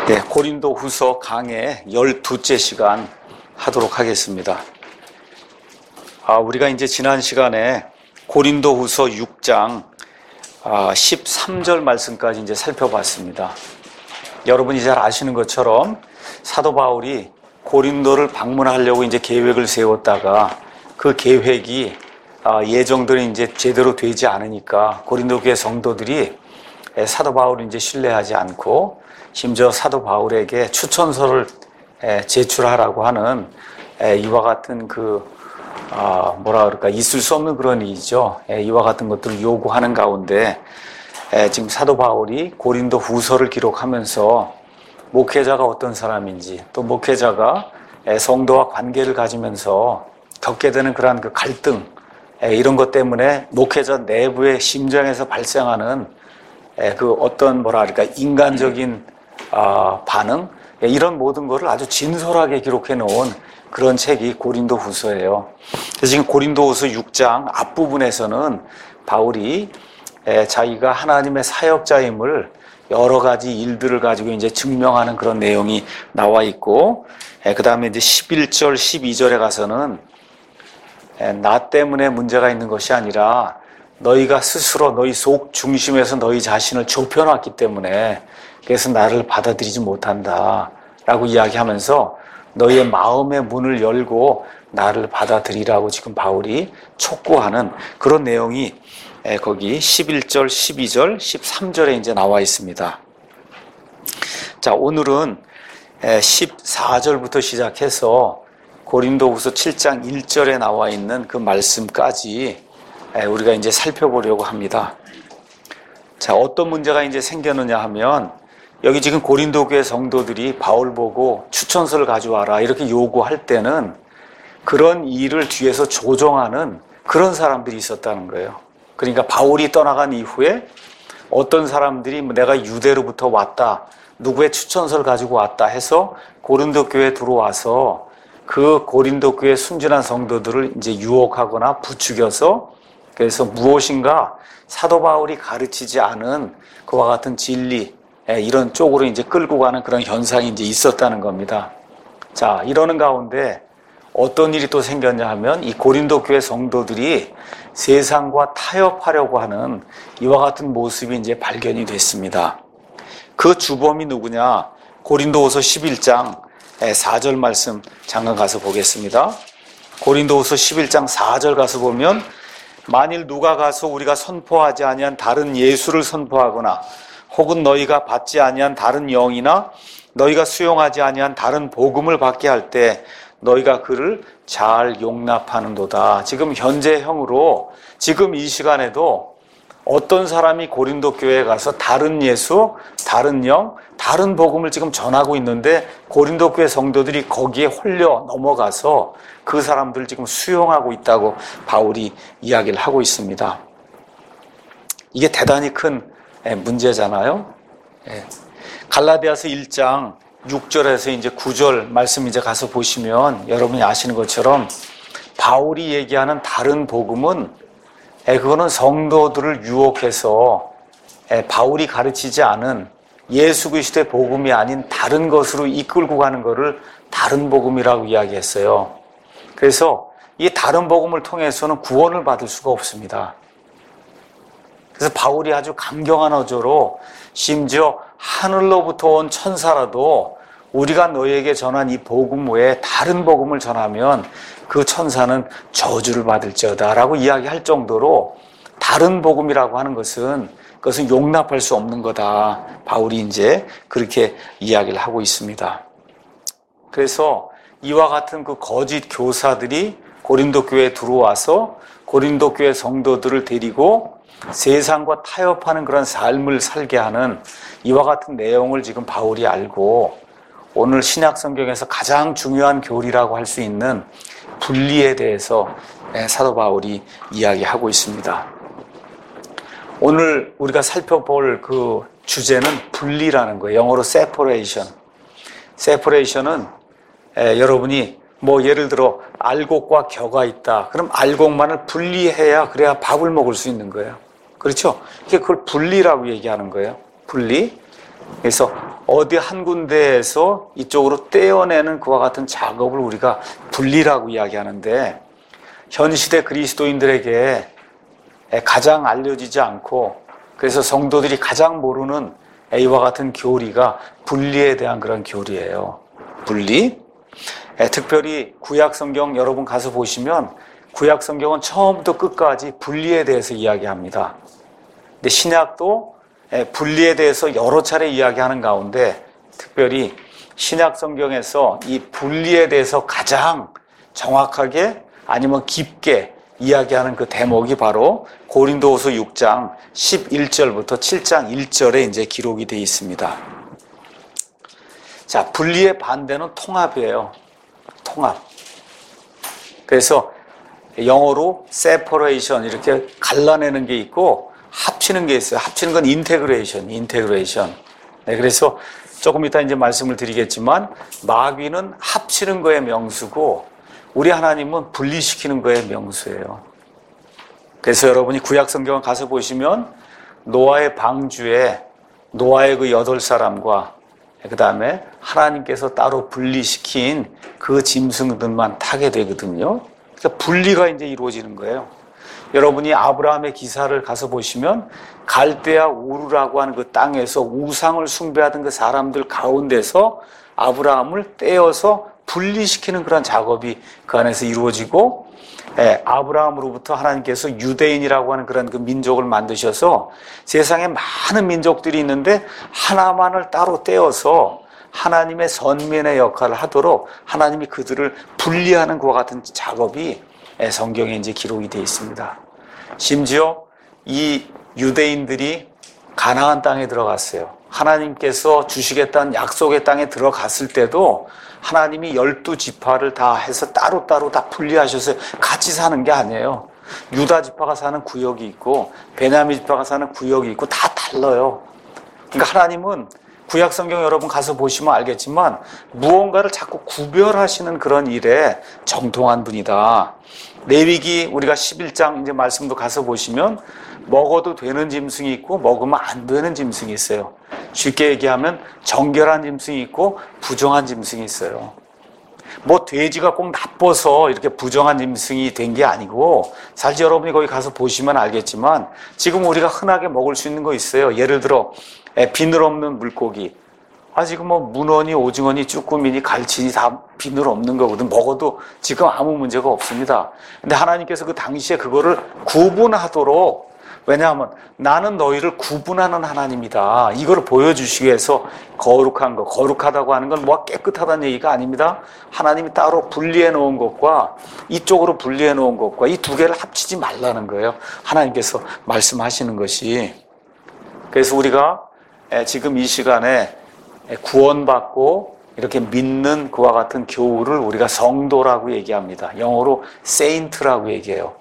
네, 고린도 후서 강의 12째 시간 하도록 하겠습니다. 우리가 이제 지난 시간에 고린도 후서 6장 13절 말씀까지 이제 살펴봤습니다. 여러분이 잘 아시는 것처럼 사도 바울이 고린도를 방문하려고 이제 계획을 세웠다가 그 계획이 예정대로 이제 제대로 되지 않으니까 고린도 교회 성도들이 사도 바울을 이제 신뢰하지 않고 심지어 사도 바울에게 추천서를 제출하라고 하는 이와 같은 있을 수 없는 그런 일이죠. 이와 같은 것들을 요구하는 가운데 지금 사도 바울이 고린도 후서를 기록하면서 목회자가 어떤 사람인지 또 목회자가 성도와 관계를 가지면서 겪게 되는 그러한 그 갈등 이런 것 때문에 목회자 내부의 심정에서 발생하는 그 어떤 인간적인 반응 이런 모든 것을 아주 진솔하게 기록해 놓은 그런 책이 고린도 후서예요. 그래서 지금 고린도 후서 6장 앞부분에서는 바울이 자기가 하나님의 사역자임을 여러 가지 일들을 가지고 이제 증명하는 그런 내용이 나와 있고, 그 다음에 이제 11절, 12절에 가서는 나 때문에 문제가 있는 것이 아니라 너희가 스스로 너희 속 중심에서 너희 자신을 좁혀놨기 때문에 그래서 나를 받아들이지 못한다 라고 이야기하면서 너희의 마음의 문을 열고 나를 받아들이라고 지금 바울이 촉구하는 그런 내용이 거기 11절, 12절, 13절에 이제 나와 있습니다. 자, 오늘은 14절부터 시작해서 고린도후서 7장 1절에 나와 있는 그 말씀까지 우리가 이제 살펴보려고 합니다. 자, 어떤 문제가 이제 생겼느냐 하면 여기 지금 고린도 교회 성도들이 바울 보고 추천서를 가져와라 이렇게 요구할 때는 그런 일을 뒤에서 조정하는 그런 사람들이 있었다는 거예요. 그러니까 바울이 떠나간 이후에 어떤 사람들이 내가 유대로부터 왔다, 누구의 추천서를 가지고 왔다 해서 고린도 교회에 들어와서 그 고린도 교회 순진한 성도들을 이제 유혹하거나 부추겨서 그래서 무엇인가 사도 바울이 가르치지 않은 그와 같은 진리 이런 쪽으로 이제 끌고 가는 그런 현상이 이제 있었다는 겁니다. 자, 이러는 가운데 어떤 일이 또 생겼냐 하면 이 고린도 교회 성도들이 세상과 타협하려고 하는 이와 같은 모습이 이제 발견이 됐습니다. 그 주범이 누구냐? 고린도후서 11장 4절 말씀 잠깐 가서 보겠습니다. 고린도후서 11장 4절 가서 보면 만일 누가 가서 우리가 선포하지 아니한 다른 예수를 선포하거나 혹은 너희가 받지 아니한 다른 영이나 너희가 수용하지 아니한 다른 복음을 받게 할 때 너희가 그를 잘 용납하는도다. 지금 현재형으로 지금 이 시간에도 어떤 사람이 고린도 교회에 가서 다른 예수, 다른 영, 다른 복음을 지금 전하고 있는데 고린도 교회 성도들이 거기에 홀려 넘어가서 그 사람들을 지금 수용하고 있다고 바울이 이야기를 하고 있습니다. 이게 대단히 큰 문제잖아요. 갈라디아서 1장 6절에서 이제 9절 말씀 이제 가서 보시면 여러분이 아시는 것처럼 바울이 얘기하는 다른 복음은 그거는 성도들을 유혹해서 바울이 가르치지 않은 예수 그리스도의 복음이 아닌 다른 것으로 이끌고 가는 것을 다른 복음이라고 이야기했어요. 그래서 이 다른 복음을 통해서는 구원을 받을 수가 없습니다. 그래서 바울이 아주 강경한 어조로 심지어 하늘로부터 온 천사라도 우리가 너희에게 전한 이 복음 외에 다른 복음을 전하면 그 천사는 저주를 받을지어다 라고 이야기할 정도로 다른 복음이라고 하는 것은 그것은 용납할 수 없는 거다. 바울이 이제 그렇게 이야기를 하고 있습니다. 그래서 이와 같은 그 거짓 교사들이 고린도 교회에 들어와서 고린도 교회 성도들을 데리고 세상과 타협하는 그런 삶을 살게 하는 이와 같은 내용을 지금 바울이 알고 오늘 신약 성경에서 가장 중요한 교리라고 할 수 있는 분리에 대해서 사도 바울이 이야기하고 있습니다. 오늘 우리가 살펴볼 그 주제는 분리라는 거예요. 영어로 separation. separation은 여러분이 예를 들어 알곡과 겨가 있다. 그럼 알곡만을 분리해야 그래야 밥을 먹을 수 있는 거예요. 그렇죠? 그걸 분리라고 얘기하는 거예요. 분리. 그래서 어디 한 군데에서 이쪽으로 떼어내는 그와 같은 작업을 우리가 분리라고 이야기하는데, 현 시대 그리스도인들에게 가장 알려지지 않고, 그래서 성도들이 가장 모르는 이와 같은 교리가 분리에 대한 그런 교리예요. 분리. 특별히 구약 성경 여러분 가서 보시면 구약 성경은 처음부터 끝까지 분리에 대해서 이야기합니다. 근데 신약도 분리에 대해서 여러 차례 이야기하는 가운데 특별히 신약 성경에서 이 분리에 대해서 가장 정확하게 아니면 깊게 이야기하는 그 대목이 바로 고린도후서 6장 11절부터 7장 1절에 이제 기록이 되어 있습니다. 자, 분리의 반대는 통합이에요. 통합. 그래서 영어로 separation 이렇게 갈라내는 게 있고 합치는 게 있어요. 합치는 건 integration. 네, 그래서 조금 이따 이제 말씀을 드리겠지만 마귀는 합치는 거의 명수고 우리 하나님은 분리시키는 거의 명수예요. 그래서 여러분이 구약 성경을 가서 보시면 노아의 방주에 노아의 그 8사람과 그 다음에 하나님께서 따로 분리시킨 그 짐승들만 타게 되거든요. 그러니까 분리가 이제 이루어지는 거예요. 여러분이 아브라함의 기사를 가서 보시면 갈대아 우르라고 하는 그 땅에서 우상을 숭배하던 그 사람들 가운데서 아브라함을 떼어서 분리시키는 그런 작업이 그 안에서 이루어지고, 아브라함으로부터 하나님께서 유대인이라고 하는 그런 그 민족을 만드셔서 세상에 많은 민족들이 있는데 하나만을 따로 떼어서 하나님의 선민의 역할을 하도록 하나님이 그들을 분리하는 것과 같은 작업이 성경에 이제 기록이 되어 있습니다. 심지어 이 유대인들이 가나안 땅에 들어갔어요. 하나님께서 주시겠다는 약속의 땅에 들어갔을 때도 하나님이 12지파를 다 해서 따로따로 다 분리하셔서 같이 사는 게 아니에요. 유다 지파가 사는 구역이 있고 베냐민 지파가 사는 구역이 있고 다 달라요. 그러니까 하나님은 구약 성경 여러분 가서 보시면 알겠지만 무언가를 자꾸 구별하시는 그런 일에 정통한 분이다. 레위기 우리가 11장 이제 말씀도 가서 보시면 먹어도 되는 짐승이 있고 먹으면 안 되는 짐승이 있어요. 쉽게 얘기하면 정결한 짐승이 있고 부정한 짐승이 있어요. 뭐 돼지가 꼭 나빠서 이렇게 부정한 짐승이 된 게 아니고 사실 여러분이 거기 가서 보시면 알겠지만 지금 우리가 흔하게 먹을 수 있는 거 있어요. 예를 들어 비늘 없는 물고기. 지금 뭐 문어니 오징어니 쭈꾸미니 갈치니 다 비늘 없는 거거든. 먹어도 지금 아무 문제가 없습니다. 근데 하나님께서 그 당시에 그거를 구분하도록, 왜냐하면 나는 너희를 구분하는 하나님이다, 이걸 보여주시기 위해서 거룩한 거, 거룩하다고 하는 건 뭐 깨끗하다는 얘기가 아닙니다. 하나님이 따로 분리해 놓은 것과 이쪽으로 분리해 놓은 것과 이 두 개를 합치지 말라는 거예요. 하나님께서 말씀하시는 것이. 그래서 우리가 지금 이 시간에 구원받고 이렇게 믿는 그와 같은 교우를 우리가 성도라고 얘기합니다. 영어로 saint라고 얘기해요.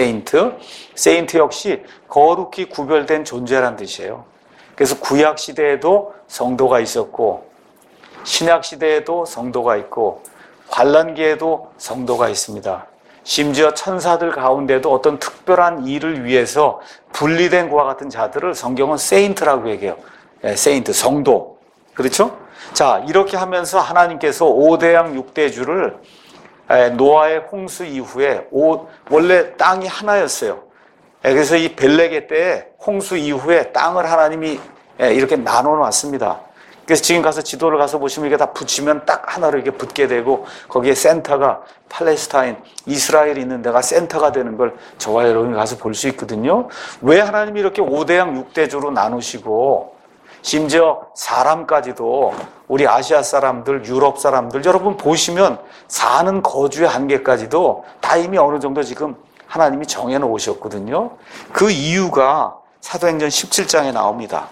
세인트 역시 거룩히 구별된 존재란 뜻이에요. 그래서 구약 시대에도 성도가 있었고 신약 시대에도 성도가 있고 환란기에도 성도가 있습니다. 심지어 천사들 가운데도 어떤 특별한 일을 위해서 분리된 것과 같은 자들을 성경은 세인트라고 얘기해요. 세인트, 성도. 그렇죠? 자, 이렇게 하면서 하나님께서 5대양 6대주를 노아의 홍수 이후에 원래 땅이 하나였어요. 그래서 이 벨레게 때에 홍수 이후에 땅을 하나님이 이렇게 나눠 놨습니다. 그래서 지금 가서 지도를 가서 보시면 이게 다 붙이면 딱 하나로 이렇게 붙게 되고 거기에 센터가 팔레스타인, 이스라엘이 있는 데가 센터가 되는 걸 저와 여러분이 가서 볼 수 있거든요. 왜 하나님이 이렇게 5대양 6대주로 나누시고 심지어 사람까지도 우리 아시아 사람들, 유럽 사람들 여러분 보시면 사는 거주의 한계까지도 다 이미 어느 정도 지금 하나님이 정해 놓으셨거든요. 그 이유가 사도행전 17장에 나옵니다.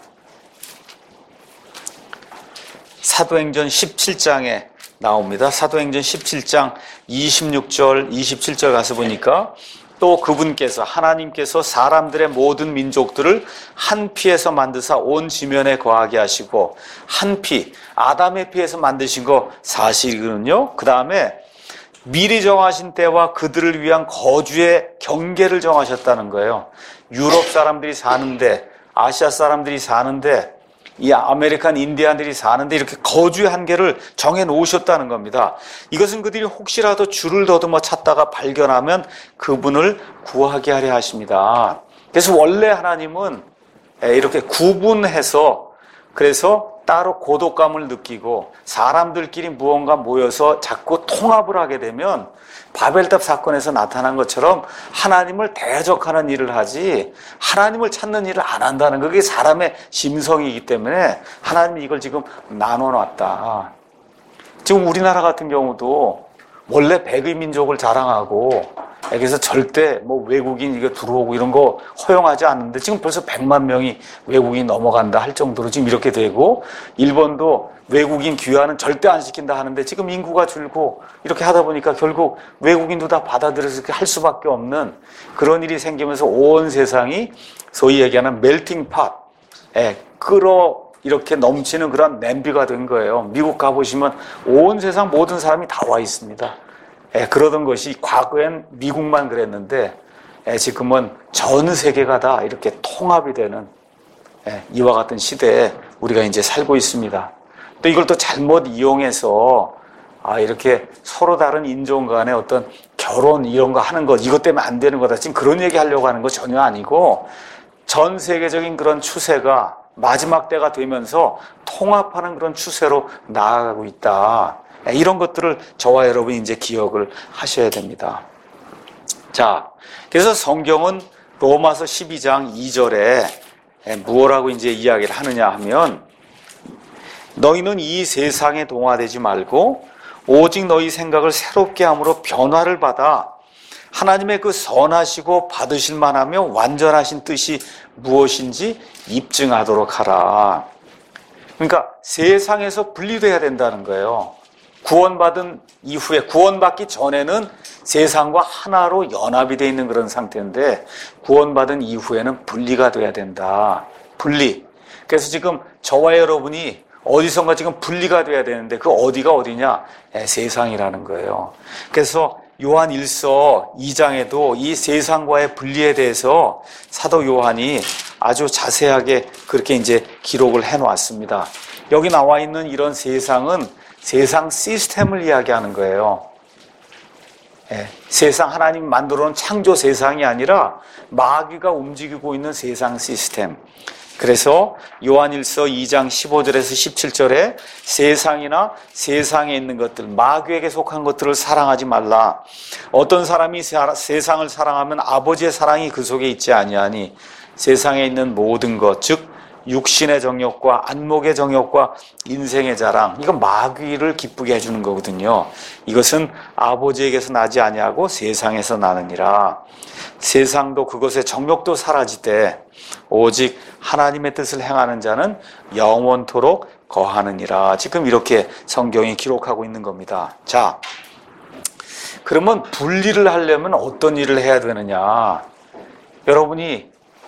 사도행전 17장에 나옵니다. 사도행전 17장 26절, 27절 가서 보니까 또 그분께서 하나님께서 사람들의 모든 민족들을 한 피에서 만드사 온 지면에 거하게 하시고 한 피, 아담의 피에서 만드신 거 사실이거든요. 그 다음에 미리 정하신 때와 그들을 위한 거주의 경계를 정하셨다는 거예요. 유럽 사람들이 사는데, 아시아 사람들이 사는데 이 아메리칸 인디안들이 사는데 이렇게 거주의 한계를 정해 놓으셨다는 겁니다. 이것은 그들이 혹시라도 줄을 더듬어 찾다가 발견하면 그분을 구하게 하려 하십니다. 그래서 원래 하나님은 이렇게 구분해서 그래서 따로 고독감을 느끼고 사람들끼리 무언가 모여서 자꾸 통합을 하게 되면 바벨탑 사건에서 나타난 것처럼 하나님을 대적하는 일을 하지 하나님을 찾는 일을 안 한다는 그게 사람의 심성이기 때문에 하나님이 이걸 지금 나눠놨다. 지금 우리나라 같은 경우도 원래 백의 민족을 자랑하고 그래서 절대 뭐 외국인 이거 들어오고 이런 거 허용하지 않는데 지금 벌써 100만 명이 외국인 넘어간다 할 정도로 지금 이렇게 되고 일본도 외국인 귀화는 절대 안 시킨다 하는데 지금 인구가 줄고 이렇게 하다 보니까 결국 외국인도 다 받아들여서 이렇게 할 수밖에 없는 그런 일이 생기면서 온 세상이 소위 얘기하는 멜팅 팟, 이렇게 넘치는 그런 냄비가 된 거예요. 미국 가보시면 온 세상 모든 사람이 다 와 있습니다. 그러던 것이 과거엔 미국만 그랬는데 지금은 전 세계가 다 이렇게 통합이 되는 이와 같은 시대에 우리가 이제 살고 있습니다. 또 이걸 또 잘못 이용해서 이렇게 서로 다른 인종 간의 어떤 결혼 이런 거 하는 것 이것 때문에 안 되는 거다. 지금 그런 얘기 하려고 하는 거 전혀 아니고 전 세계적인 그런 추세가 마지막 때가 되면서 통합하는 그런 추세로 나아가고 있다. 이런 것들을 저와 여러분이 이제 기억을 하셔야 됩니다. 자, 그래서 성경은 로마서 12장 2절에 무엇라고 이제 이야기를 하느냐 하면 너희는 이 세상에 동화되지 말고 오직 너희 생각을 새롭게 함으로 변화를 받아 하나님의 그 선하시고 받으실 만하며 완전하신 뜻이 무엇인지 입증하도록 하라. 그러니까 세상에서 분리돼야 된다는 거예요. 구원받은 이후에 구원받기 전에는 세상과 하나로 연합이 되어 있는 그런 상태인데 구원받은 이후에는 분리가 돼야 된다. 분리. 그래서 지금 저와 여러분이 어디선가 지금 분리가 돼야 되는데 그 어디가 어디냐? 세상이라는 거예요. 그래서 요한 1서 2장에도 이 세상과의 분리에 대해서 사도 요한이 아주 자세하게 그렇게 이제 기록을 해 놓았습니다. 여기 나와 있는 이런 세상은 세상 시스템을 이야기하는 거예요. 세상 하나님이 만들어 놓은 창조 세상이 아니라 마귀가 움직이고 있는 세상 시스템. 그래서 요한일서 2장 15절에서 17절에 세상이나 세상에 있는 것들, 마귀에게 속한 것들을 사랑하지 말라. 어떤 사람이 세상을 사랑하면 아버지의 사랑이 그 속에 있지 아니하니 세상에 있는 모든 것, 즉 육신의 정욕과 안목의 정욕과 인생의 자랑, 이건 마귀를 기쁘게 해주는 거거든요. 이것은 아버지에게서 나지 아니하고 세상에서 나느니라. 세상도 그것의 정욕도 사라지되 오직 하나님의 뜻을 행하는 자는 영원토록 거하느니라. 지금 이렇게 성경이 기록하고 있는 겁니다. 자, 그러면 분리를 하려면 어떤 일을 해야 되느냐? 여러분이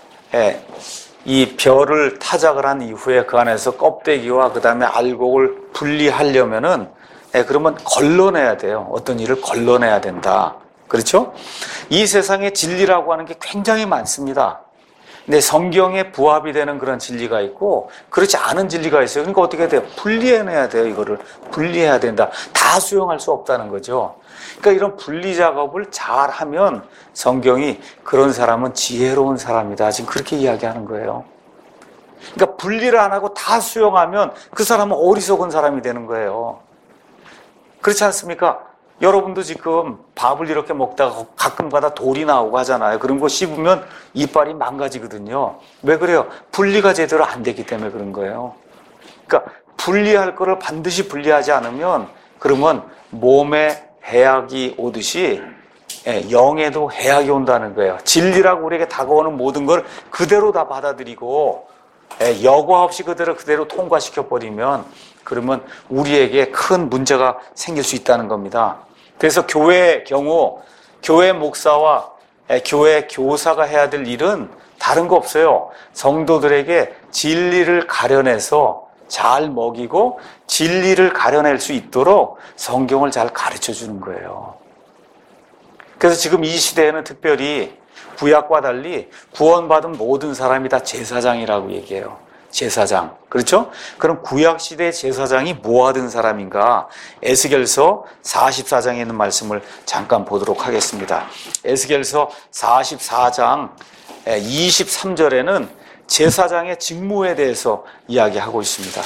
이 별을 타작을 한 이후에 그 안에서 껍데기와 그 다음에 알곡을 분리하려면은 그러면 걸러내야 돼요. 어떤 일을 걸러내야 된다. 그렇죠? 이 세상에 진리라고 하는 게 굉장히 많습니다. 근데 성경에 부합이 되는 그런 진리가 있고 그렇지 않은 진리가 있어요. 그러니까 어떻게 해야 돼요? 분리해내야 돼요. 이거를 분리해야 된다. 다 수용할 수 없다는 거죠. 그러니까 이런 분리 작업을 잘 하면 성경이 그런 사람은 지혜로운 사람이다. 지금 그렇게 이야기하는 거예요. 그러니까 분리를 안 하고 다 수용하면 그 사람은 어리석은 사람이 되는 거예요. 그렇지 않습니까? 여러분도 지금 밥을 이렇게 먹다가 가끔가다 돌이 나오고 하잖아요. 그런 거 씹으면 이빨이 망가지거든요. 왜 그래요? 분리가 제대로 안 되기 때문에 그런 거예요. 그러니까 분리할 거를 반드시 분리하지 않으면 그러면 몸에 해악이 오듯이 영에도 해악이 온다는 거예요. 진리라고 우리에게 다가오는 모든 걸 그대로 다 받아들이고 여과 없이 그대로 통과시켜버리면 그러면 우리에게 큰 문제가 생길 수 있다는 겁니다. 그래서 교회의 경우 교회 목사와 교회 교사가 해야 될 일은 다른 거 없어요. 성도들에게 진리를 가려내서 잘 먹이고 진리를 가려낼 수 있도록 성경을 잘 가르쳐 주는 거예요. 그래서 지금 이 시대에는 특별히 구약과 달리 구원받은 모든 사람이 다 제사장이라고 얘기해요. 제사장. 그렇죠? 그럼 구약시대 제사장이 뭐 하던 사람인가? 에스겔서 44장에 있는 말씀을 잠깐 보도록 하겠습니다. 에스겔서 44장 23절에는 제사장의 직무에 대해서 이야기하고 있습니다.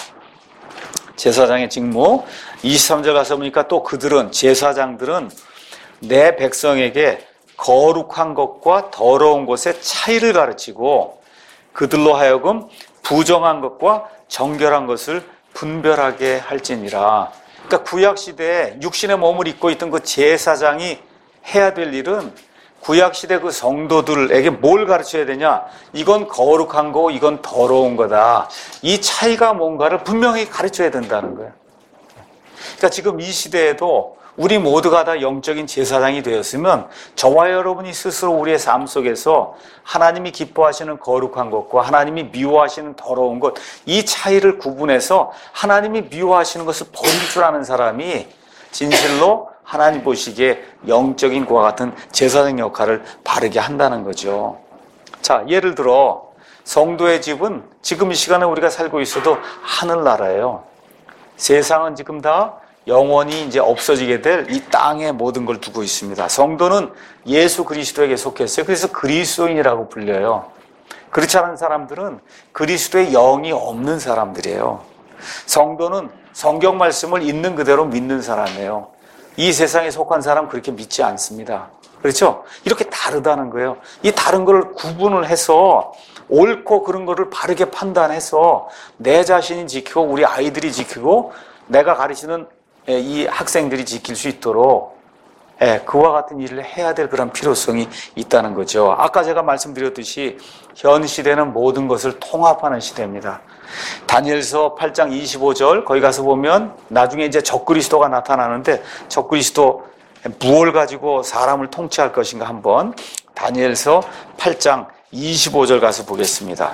제사장의 직무 23절 가서 보니까 또 그들은 제사장들은 내 백성에게 거룩한 것과 더러운 것의 차이를 가르치고 그들로 하여금 부정한 것과 정결한 것을 분별하게 할지니라. 그러니까 구약시대에 육신의 몸을 입고 있던 그 제사장이 해야 될 일은 구약시대 그 성도들에게 뭘 가르쳐야 되냐? 이건 거룩한 거, 이건 더러운 거다. 이 차이가 뭔가를 분명히 가르쳐야 된다는 거예요. 그러니까 지금 이 시대에도 우리 모두가 다 영적인 제사장이 되었으면 저와 여러분이 스스로 우리의 삶 속에서 하나님이 기뻐하시는 거룩한 것과 하나님이 미워하시는 더러운 것, 이 차이를 구분해서 하나님이 미워하시는 것을 버릴 줄 아는 사람이 진실로 하나님 보시기에 영적인 그와 같은 제사장 역할을 바르게 한다는 거죠. 자, 예를 들어 성도의 집은 지금 이 시간에 우리가 살고 있어도 하늘나라예요. 세상은 지금 다 영원히 이제 없어지게 될 이 땅에 모든 걸 두고 있습니다. 성도는 예수 그리스도에게 속했어요. 그래서 그리스도인이라고 불려요. 그렇지 않은 사람들은 그리스도의 영이 없는 사람들이에요. 성도는 성경 말씀을 있는 그대로 믿는 사람이에요. 이 세상에 속한 사람 그렇게 믿지 않습니다. 그렇죠? 이렇게 다르다는 거예요. 이 다른 걸 구분을 해서 옳고 그런 거를 바르게 판단해서 내 자신이 지키고 우리 아이들이 지키고 내가 가르치는 이 학생들이 지킬 수 있도록 그와 같은 일을 해야 될 그런 필요성이 있다는 거죠. 아까 제가 말씀드렸듯이 현 시대는 모든 것을 통합하는 시대입니다. 다니엘서 8장 25절 거기 가서 보면 나중에 이제 적그리스도가 나타나는데 적그리스도 무엇을 가지고 사람을 통치할 것인가 한번 다니엘서 8장 25절 가서 보겠습니다.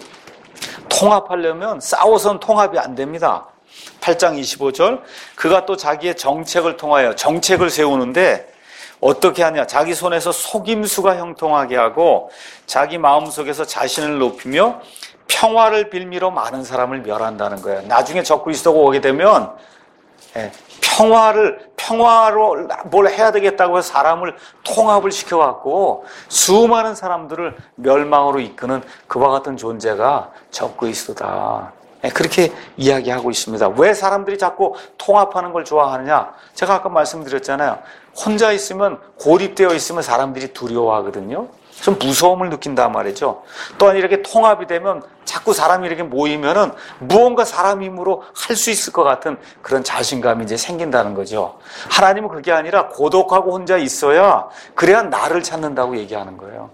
통합하려면 싸워서는 통합이 안 됩니다. 8장 25절 그가 또 자기의 정책을 통하여 정책을 세우는데 어떻게 하냐? 자기 손에서 속임수가 형통하게 하고 자기 마음속에서 자신을 높이며 평화를 빌미로 많은 사람을 멸한다는 거예요. 나중에 적그리스도가 오게 되면 평화로 뭘 해야 되겠다고 해서 사람을 통합을 시켜갖고 수많은 사람들을 멸망으로 이끄는 그와 같은 존재가 적그리스도다. 그렇게 이야기하고 있습니다. 왜 사람들이 자꾸 통합하는 걸 좋아하느냐? 제가 아까 말씀드렸잖아요. 혼자 있으면 고립되어 있으면 사람들이 두려워하거든요. 좀 무서움을 느낀단 말이죠. 또한 이렇게 통합이 되면 자꾸 사람이 이렇게 모이면은 무언가 사람 힘으로 할 수 있을 것 같은 그런 자신감이 이제 생긴다는 거죠. 하나님은 그게 아니라 고독하고 혼자 있어야 그래야 나를 찾는다고 얘기하는 거예요.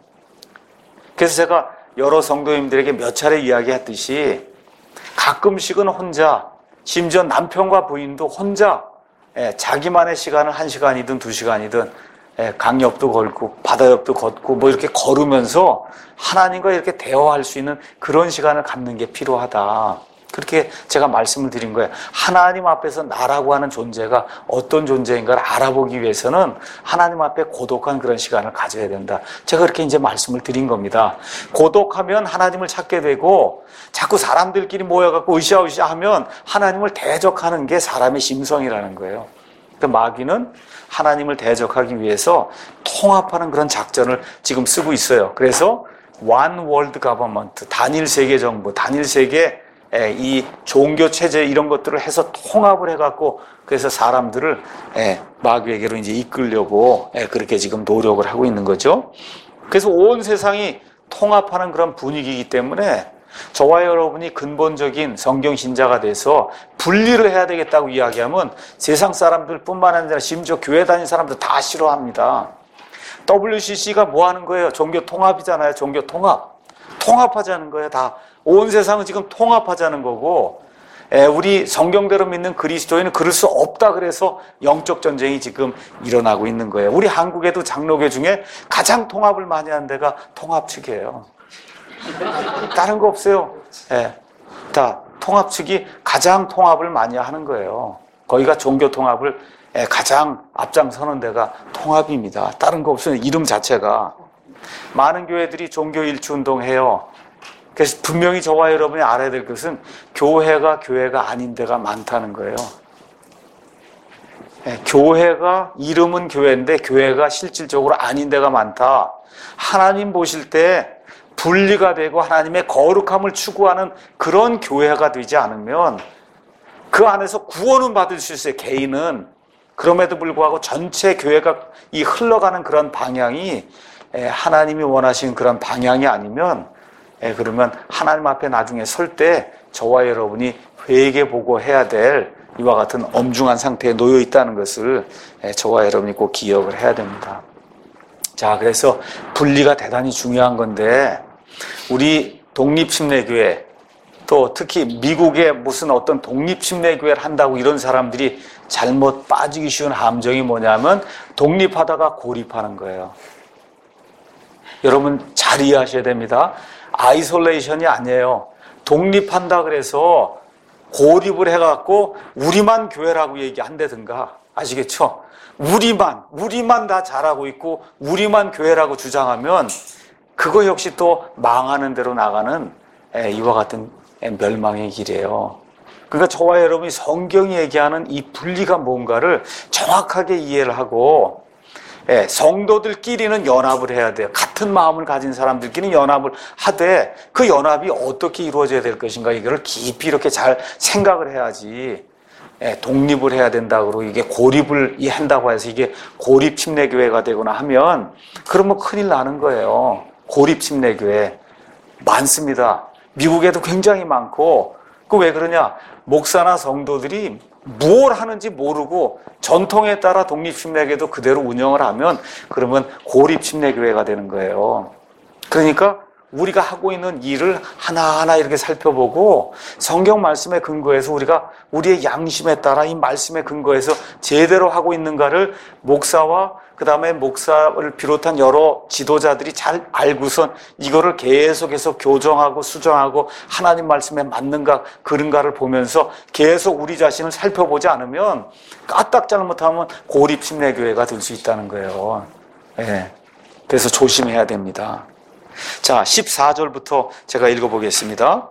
그래서 제가 여러 성도님들에게 몇 차례 이야기했듯이 가끔씩은 혼자, 심지어 남편과 부인도 혼자 자기만의 시간을 1시간이든 2시간이든 강 옆도 걷고 바다 옆도 걷고 뭐 이렇게 걸으면서 하나님과 이렇게 대화할 수 있는 그런 시간을 갖는 게 필요하다. 그렇게 제가 말씀을 드린 거예요. 하나님 앞에서 나라고 하는 존재가 어떤 존재인가를 알아보기 위해서는 하나님 앞에 고독한 그런 시간을 가져야 된다. 제가 그렇게 이제 말씀을 드린 겁니다. 고독하면 하나님을 찾게 되고 자꾸 사람들끼리 모여갖고 으쌰으쌰 하면 하나님을 대적하는 게 사람의 심성이라는 거예요. 마귀는 하나님을 대적하기 위해서 통합하는 그런 작전을 지금 쓰고 있어요. 그래서 One World Government, 단일 세계 정부, 단일 세계 이 종교 체제 이런 것들을 해서 통합을 해갖고 그래서 사람들을 마귀에게로 이제 이끌려고 그렇게 지금 노력을 하고 있는 거죠. 그래서 온 세상이 통합하는 그런 분위기이기 때문에 저와 여러분이 근본적인 성경 신자가 돼서 분리를 해야 되겠다고 이야기하면 세상 사람들뿐만 아니라 심지어 교회 다니는 사람들 다 싫어합니다. WCC가 뭐 하는 거예요? 종교 통합이잖아요. 종교 통합. 통합하자는 거예요. 다. 온 세상은 지금 통합하자는 거고 우리 성경대로 믿는 그리스도인은 그럴 수 없다 그래서 영적 전쟁이 지금 일어나고 있는 거예요. 우리 한국에도 장로교 중에 가장 통합을 많이 하는 데가 통합 측이에요. 다른 거 없어요. 다 통합 측이 가장 통합을 많이 하는 거예요. 거기가 종교 통합을 가장 앞장서는 데가 통합입니다. 다른 거 없어요. 이름 자체가. 많은 교회들이 종교 일치 운동해요. 그래서 분명히 저와 여러분이 알아야 될 것은 교회가 아닌 데가 많다는 거예요. 교회가 이름은 교회인데 교회가 실질적으로 아닌 데가 많다. 하나님 보실 때 분리가 되고 하나님의 거룩함을 추구하는 그런 교회가 되지 않으면 그 안에서 구원은 받을 수 있어요. 개인은. 그럼에도 불구하고 전체 교회가 이 흘러가는 그런 방향이 하나님이 원하시는 그런 방향이 아니면 그러면 하나님 앞에 나중에 설 때 저와 여러분이 회개보고 해야 될 이와 같은 엄중한 상태에 놓여 있다는 것을 저와 여러분이 꼭 기억을 해야 됩니다. 자, 그래서 분리가 대단히 중요한 건데 우리 독립침례교회 또 특히 미국의 무슨 어떤 독립침례교회를 한다고 이런 사람들이 잘못 빠지기 쉬운 함정이 뭐냐면 독립하다가 고립하는 거예요. 여러분 잘 이해하셔야 됩니다. 아이솔레이션이 아니에요. 독립한다 그래서 고립을 해갖고 우리만 교회라고 얘기한다든가, 아시겠죠? 우리만 다 잘하고 있고 우리만 교회라고 주장하면 그거 역시 또 망하는 대로 나가는 이와 같은 멸망의 길이에요. 그러니까 저와 여러분이 성경이 얘기하는 이 분리가 뭔가를 정확하게 이해를 하고 성도들끼리는 연합을 해야 돼요. 같은 마음을 가진 사람들끼리는 연합을 하되 그 연합이 어떻게 이루어져야 될 것인가 이거를 깊이 이렇게 잘 생각을 해야지 독립을 해야 된다고 이게 고립을 한다고 해서 이게 고립 침례교회가 되거나 하면 그러면 큰일 나는 거예요. 고립 침례교회 많습니다. 미국에도 굉장히 많고 그 왜 그러냐? 목사나 성도들이 무엇을 하는지 모르고 전통에 따라 독립침례교회도 그대로 운영을 하면 그러면 고립침례교회가 되는 거예요. 그러니까 우리가 하고 있는 일을 하나하나 이렇게 살펴보고 성경 말씀에 근거해서 우리가 우리의 양심에 따라 이 말씀에 근거해서 제대로 하고 있는가를 목사와 그 다음에 목사를 비롯한 여러 지도자들이 잘 알고선 이거를 계속해서 교정하고 수정하고 하나님 말씀에 맞는가 그런가를 보면서 계속 우리 자신을 살펴보지 않으면 까딱 잘못하면 고립침례교회가 될 수 있다는 거예요. 그래서 조심해야 됩니다. 자, 14절부터 제가 읽어보겠습니다.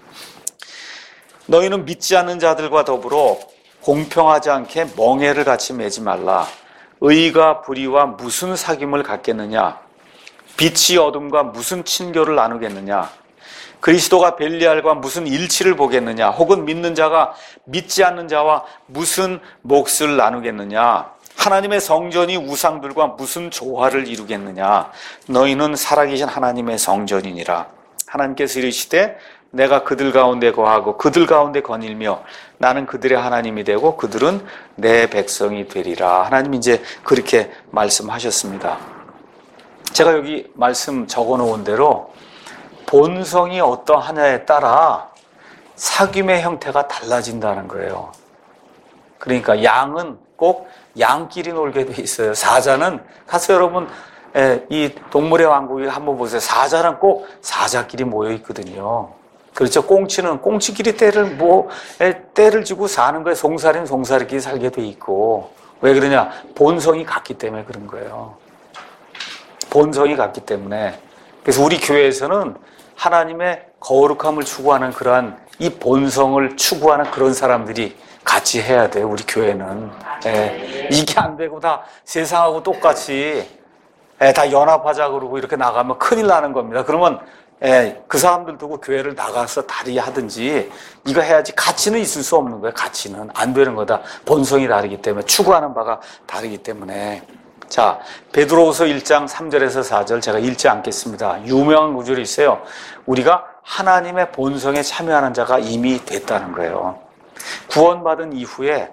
너희는 믿지 않는 자들과 더불어 공평하지 않게 멍에를 같이 매지 말라. 의가 불의와 무슨 사귐을 갖겠느냐? 빛이 어둠과 무슨 친교를 나누겠느냐? 그리스도가 벨리알과 무슨 일치를 보겠느냐? 혹은 믿는 자가 믿지 않는 자와 무슨 몫을 나누겠느냐? 하나님의 성전이 우상들과 무슨 조화를 이루겠느냐? 너희는 살아계신 하나님의 성전이니라. 하나님께서 이르시되 내가 그들 가운데 거하고 그들 가운데 거닐며 나는 그들의 하나님이 되고 그들은 내 백성이 되리라. 하나님이 이제 그렇게 말씀하셨습니다. 제가 여기 말씀 적어놓은 대로 본성이 어떠하냐에 따라 사귐의 형태가 달라진다는 거예요. 그러니까 양은 꼭 양끼리 놀게 돼 있어요. 사자는 가서 여러분 이 동물의 왕국에 한번 보세요. 사자는 꼭 사자끼리 모여 있거든요. 그렇죠. 꽁치는 꽁치끼리 때를 지고 사는 거예요. 송사리는 송사리끼리 살게 돼 있고. 왜 그러냐? 본성이 같기 때문에 그런 거예요. 본성이 같기 때문에. 그래서 우리 교회에서는 하나님의 거룩함을 추구하는 그러한 이 본성을 추구하는 그런 사람들이 같이 해야 돼요. 우리 교회는. 이게 안 되고 다 세상하고 똑같이 다 연합하자 그러고 이렇게 나가면 큰일 나는 겁니다. 그러면 그 사람들 두고 교회를 나가서 다리 하든지 이거 해야지. 가치는 있을 수 없는 거예요. 가치는 안 되는 거다. 본성이 다르기 때문에 추구하는 바가 다르기 때문에. 자, 베드로후서 1장 3절에서 4절 제가 읽지 않겠습니다. 유명한 구절이 있어요. 우리가 하나님의 본성에 참여하는 자가 이미 됐다는 거예요. 구원받은 이후에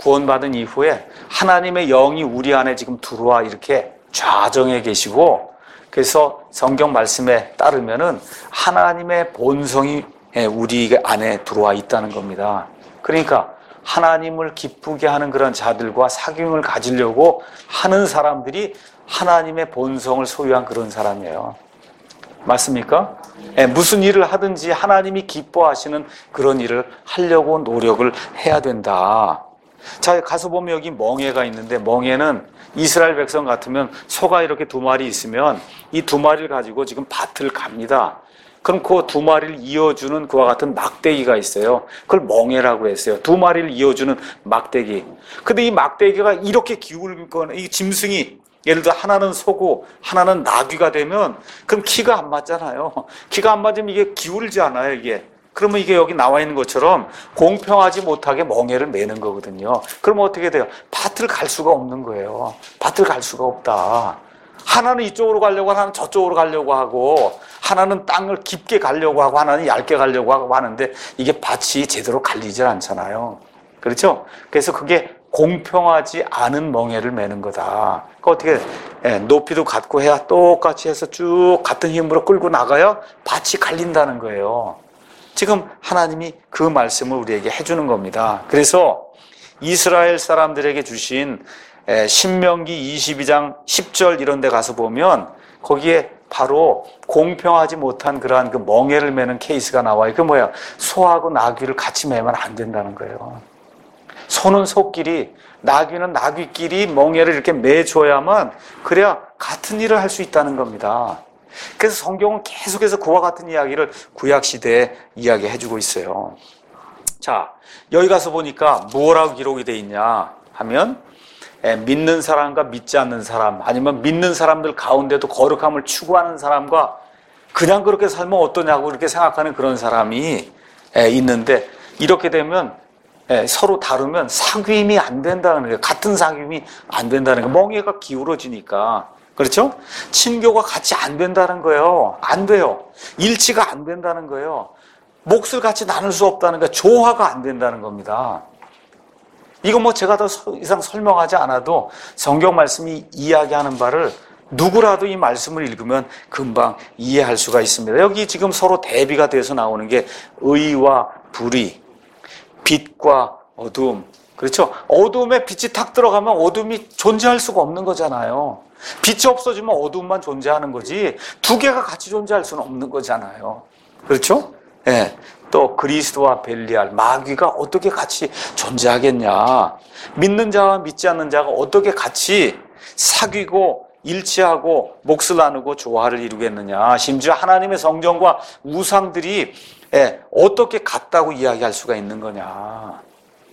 하나님의 영이 우리 안에 지금 들어와 이렇게 좌정해 계시고, 그래서 성경 말씀에 따르면은 하나님의 본성이 우리 안에 들어와 있다는 겁니다. 그러니까 하나님을 기쁘게 하는 그런 자들과 사귐을 가지려고 하는 사람들이 하나님의 본성을 소유한 그런 사람이에요. 맞습니까? 무슨 일을 하든지 하나님이 기뻐하시는 그런 일을 하려고 노력을 해야 된다. 자, 가서 보면 여기 멍에가 있는데, 멍에는 이스라엘 백성 같으면 소가 이렇게 2마리 있으면 이 2마리를 가지고 지금 밭을 갑니다. 그럼 그 두 마리를 이어주는 그와 같은 막대기가 있어요. 그걸 멍에라고 했어요. 두 마리를 이어주는 막대기. 근데 이 막대기가 이렇게 기울거나 이 짐승이 예를 들어 하나는 소고 하나는 나귀가 되면 그럼 키가 안 맞잖아요. 키가 안 맞으면 이게 기울지 않아요, 이게. 그러면 이게 여기 나와 있는 것처럼 공평하지 못하게 멍에를 매는 거거든요. 그러면 어떻게 돼요? 밭을 갈 수가 없는 거예요. 밭을 갈 수가 없다. 하나는 이쪽으로 가려고 하나는 저쪽으로 가려고 하고 하나는 땅을 깊게 가려고 하고 하나는 얇게 가려고 하고 하는데 이게 밭이 제대로 갈리질 않잖아요. 그렇죠? 그래서 그게 공평하지 않은 멍에를 매는 거다. 그러니까 어떻게 높이도 같고 해야 똑같이 해서 쭉 같은 힘으로 끌고 나가야 밭이 갈린다는 거예요. 지금 하나님이 그 말씀을 우리에게 해주는 겁니다. 그래서 이스라엘 사람들에게 주신 신명기 22장 10절 이런 데 가서 보면 거기에 바로 공평하지 못한 그러한 그 멍에를 매는 케이스가 나와요. 그 뭐야? 소하고 나귀를 같이 매면 안 된다는 거예요. 소는 소끼리, 나귀는 나귀끼리 멍에를 이렇게 매줘야만 그래야 같은 일을 할 수 있다는 겁니다. 그래서 성경은 계속해서 그와 같은 이야기를 구약시대에 이야기해주고 있어요. 자, 여기 가서 보니까 뭐라고 기록이 되어 있냐 하면 믿는 사람과 믿지 않는 사람, 아니면 믿는 사람들 가운데도 거룩함을 추구하는 사람과 그냥 그렇게 살면 어떠냐고 이렇게 생각하는 그런 사람이 있는데, 이렇게 되면 서로 다르면 사귐이 안 된다는 거예요. 같은 사귐이 안 된다는 거예요. 멍에가 기울어지니까. 그렇죠? 친교가 같이 안 된다는 거예요. 안 돼요. 일치가 안 된다는 거예요. 몫을 같이 나눌 수 없다는 거예요. 조화가 안 된다는 겁니다. 이거 뭐 제가 더 이상 설명하지 않아도 성경 말씀이 이야기하는 바를 누구라도 이 말씀을 읽으면 금방 이해할 수가 있습니다. 여기 지금 서로 대비가 돼서 나오는 게 의와 불의, 빛과 어둠. 그렇죠? 어둠에 빛이 탁 들어가면 어둠이 존재할 수가 없는 거잖아요. 빛이 없어지면 어둠만 존재하는 거지 두 개가 같이 존재할 수는 없는 거잖아요. 그렇죠? 예. 또 그리스도와 벨리알, 마귀가 어떻게 같이 존재하겠냐. 믿는 자와 믿지 않는 자가 어떻게 같이 사귀고 일치하고 몫을 나누고 조화를 이루겠느냐. 심지어 하나님의 성전과 우상들이 어떻게 같다고 이야기할 수가 있는 거냐.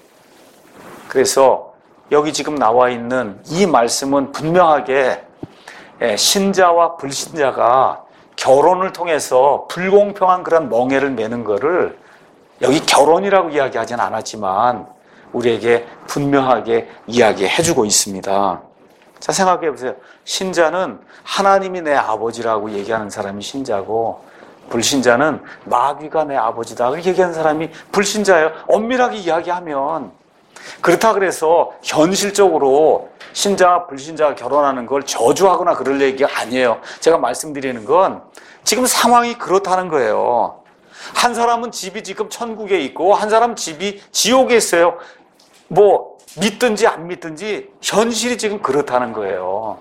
그래서 여기 지금 나와 있는 이 말씀은 분명하게 신자와 불신자가 결혼을 통해서 불공평한 그런 멍에를 매는 거를 여기 결혼이라고 이야기하진 않았지만 우리에게 분명하게 이야기해주고 있습니다. 자, 생각해 보세요. 신자는 하나님이 내 아버지라고 얘기하는 사람이 신자고, 불신자는 마귀가 내 아버지다 그렇게 얘기하는 사람이 불신자예요. 엄밀하게 이야기하면. 그렇다 그래서 현실적으로 신자와 불신자가 결혼하는 걸 저주하거나 그럴 얘기가 아니에요. 제가 말씀드리는 건 지금 상황이 그렇다는 거예요. 한 사람은 집이 지금 천국에 있고 한 사람은 집이 지옥에 있어요. 뭐 믿든지 안 믿든지 현실이 지금 그렇다는 거예요.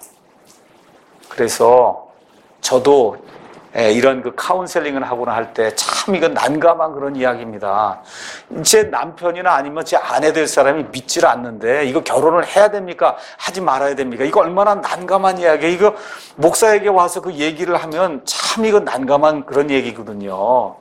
그래서 저도 이런 그 카운셀링을 하거나 할 때 참 이건 난감한 그런 이야기입니다. 제 남편이나 아니면 제 아내 될 사람이 믿지를 않는데 이거 결혼을 해야 됩니까? 하지 말아야 됩니까? 이거 얼마나 난감한 이야기예요. 이거 목사에게 와서 그 얘기를 하면 참 이거 난감한 그런 얘기거든요.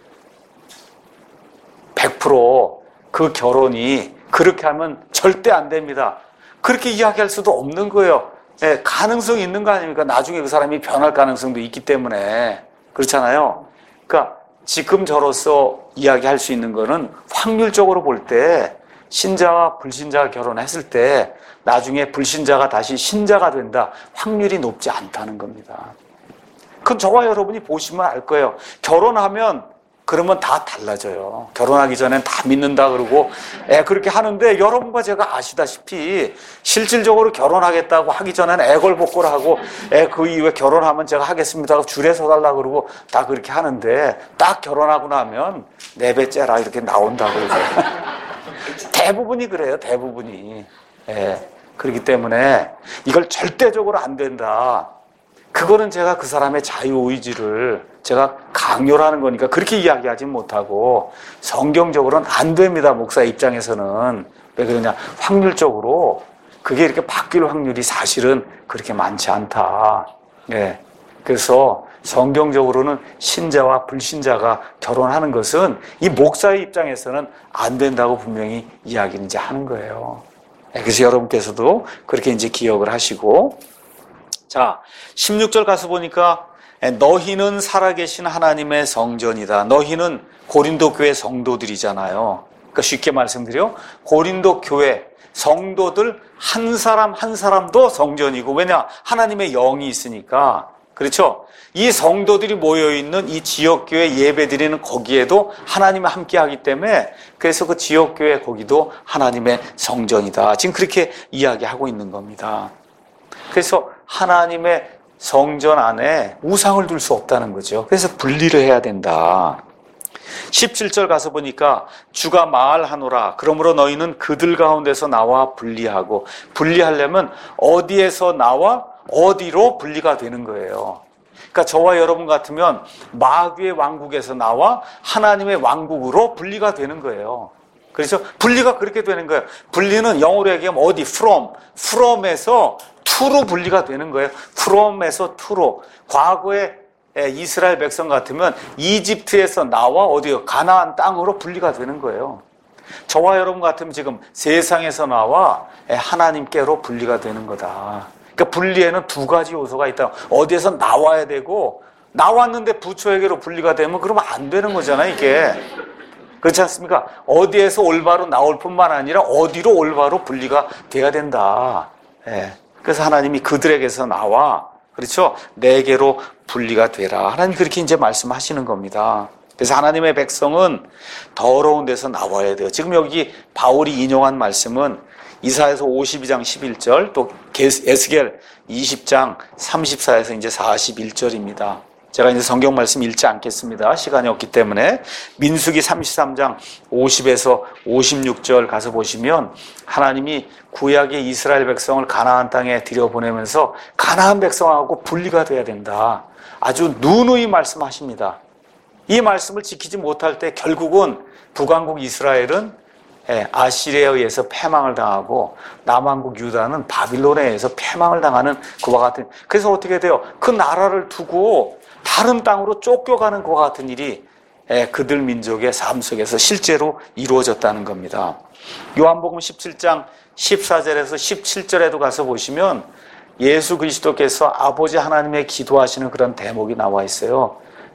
100% 결혼이 그렇게 하면 절대 안 됩니다. 그렇게 이야기할 수도 없는 거예요. 가능성이 있는 거 아닙니까? 나중에 그 사람이 변할 가능성도 있기 때문에. 그렇잖아요. 그러니까 지금 저로서 이야기할 수 있는 거는 확률적으로 볼 때 신자와 불신자가 결혼했을 때 나중에 불신자가 다시 신자가 된다. 확률이 높지 않다는 겁니다. 그건 저와 여러분이 보시면 알 거예요. 결혼하면 그러면 다 달라져요. 결혼하기 전엔 다 믿는다 그러고 그렇게 하는데 여러분과 제가 아시다시피 실질적으로 결혼하겠다고 하기 전엔 애걸복걸하고 그 이후에 결혼하면 제가 하겠습니다 하고 줄에 서달라 그러고 다 그렇게 하는데 딱 결혼하고 나면 내 배 째라 이렇게 나온다고 그러죠. 대부분이 그래요. 대부분이. 그렇기 때문에 이걸 절대적으로 안 된다. 그거는 제가 그 사람의 자유의지를 제가 강요를 하는 거니까 그렇게 이야기하지 못하고 성경적으로는 안 됩니다. 목사 입장에서는. 왜 그러냐. 확률적으로 그게 이렇게 바뀔 확률이 사실은 그렇게 많지 않다. 그래서 성경적으로는 신자와 불신자가 결혼하는 것은 이 목사의 입장에서는 안 된다고 분명히 이야기를 이제 하는 거예요. 그래서 여러분께서도 그렇게 이제 기억을 하시고, 자, 16절 가서 보니까 너희는 살아계신 하나님의 성전이다. 너희는 고린도 교회 성도들이잖아요. 그러니까 쉽게 말씀드려 고린도 교회 성도들 한 사람 한 사람도 성전이고, 왜냐? 하나님의 영이 있으니까. 그렇죠? 이 성도들이 모여있는 이 지역교회 예배드리는 거기에도 하나님이 함께하기 때문에, 그래서 그 지역교회 거기도 하나님의 성전이다. 지금 그렇게 이야기하고 있는 겁니다. 그래서 하나님의 성전 안에 우상을 둘 수 없다는 거죠. 그래서 분리를 해야 된다. 17절 가서 보니까 주가 말하노라. 그러므로 너희는 그들 가운데서 나와 분리하고, 분리하려면 어디에서 나와 어디로 분리가 되는 거예요. 그러니까 저와 여러분 같으면 마귀의 왕국에서 나와 하나님의 왕국으로 분리가 되는 거예요. 그래서 분리가 그렇게 되는 거예요. 분리는 영어로 얘기하면 어디? from에서 to로 분리가 되는 거예요. from에서 to로. 과거에 이스라엘 백성 같으면 이집트에서 나와 어디요? 가나안 땅으로 분리가 되는 거예요. 저와 여러분 같으면 지금 세상에서 나와 하나님께로 분리가 되는 거다. 그러니까 분리에는 두 가지 요소가 있다. 어디에서 나와야 되고, 나왔는데 부처에게로 분리가 되면 그러면 안 되는 거잖아요, 이게. 그렇지 않습니까? 어디에서 올바로 나올 뿐만 아니라 어디로 올바로 분리가 돼야 된다. 그래서 하나님이 그들에게서 나와, 그렇죠? 내게로 분리가 되라. 하나님 그렇게 이제 말씀하시는 겁니다. 그래서 하나님의 백성은 더러운 데서 나와야 돼요. 지금 여기 바울이 인용한 말씀은 이사야서 52장 11절, 또 에스겔 20장 34에서 이제 41절입니다. 제가 이제 성경 말씀 읽지 않겠습니다. 시간이 없기 때문에. 민수기 33장 50에서 56절 가서 보시면 하나님이 구약의 이스라엘 백성을 가나안 땅에 들여보내면서 가나안 백성하고 분리가 돼야 된다. 아주 누누이 말씀하십니다. 이 말씀을 지키지 못할 때 결국은 북왕국 이스라엘은 아시리아에 의해서 패망을 당하고 남왕국 유다는 바빌론에 의해서 패망을 당하는 그와 같은, 그래서 어떻게 돼요? 그 나라를 두고 다른 땅으로 쫓겨가는 그와 같은 일이 그들 민족의 삶 속에서 실제로 이루어졌다는 겁니다. 요한복음 17장 14절에서 17절에도 가서 보시면 예수 그리스도께서 아버지 하나님의 기도하시는 그런 대목이 나와 있어요.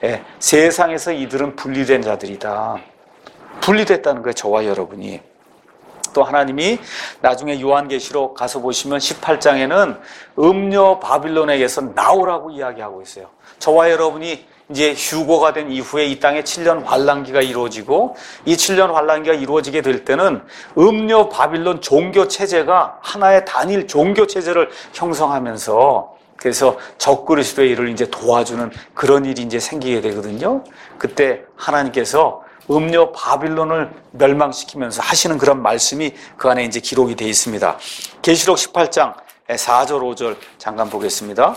세상에서 이들은 분리된 자들이다. 분리됐다는 거예요, 저와 여러분이. 또 하나님이 나중에 요한계시록 가서 보시면 18장에는 음녀 바빌론에게서 나오라고 이야기하고 있어요. 저와 여러분이 이제 휴거가 된 이후에 이 땅에 7년 환란기가 이루어지고, 이 7년 환란기가 이루어지게 될 때는 음녀 바빌론 종교 체제가 하나의 단일 종교 체제를 형성하면서, 그래서 적그리스도의 일을 이제 도와주는 그런 일이 이제 생기게 되거든요. 그때 하나님께서 음녀 바빌론을 멸망시키면서 하시는 그런 말씀이 그 안에 이제 기록이 되어 있습니다. 계시록 18장 4절 5절 잠깐 보겠습니다.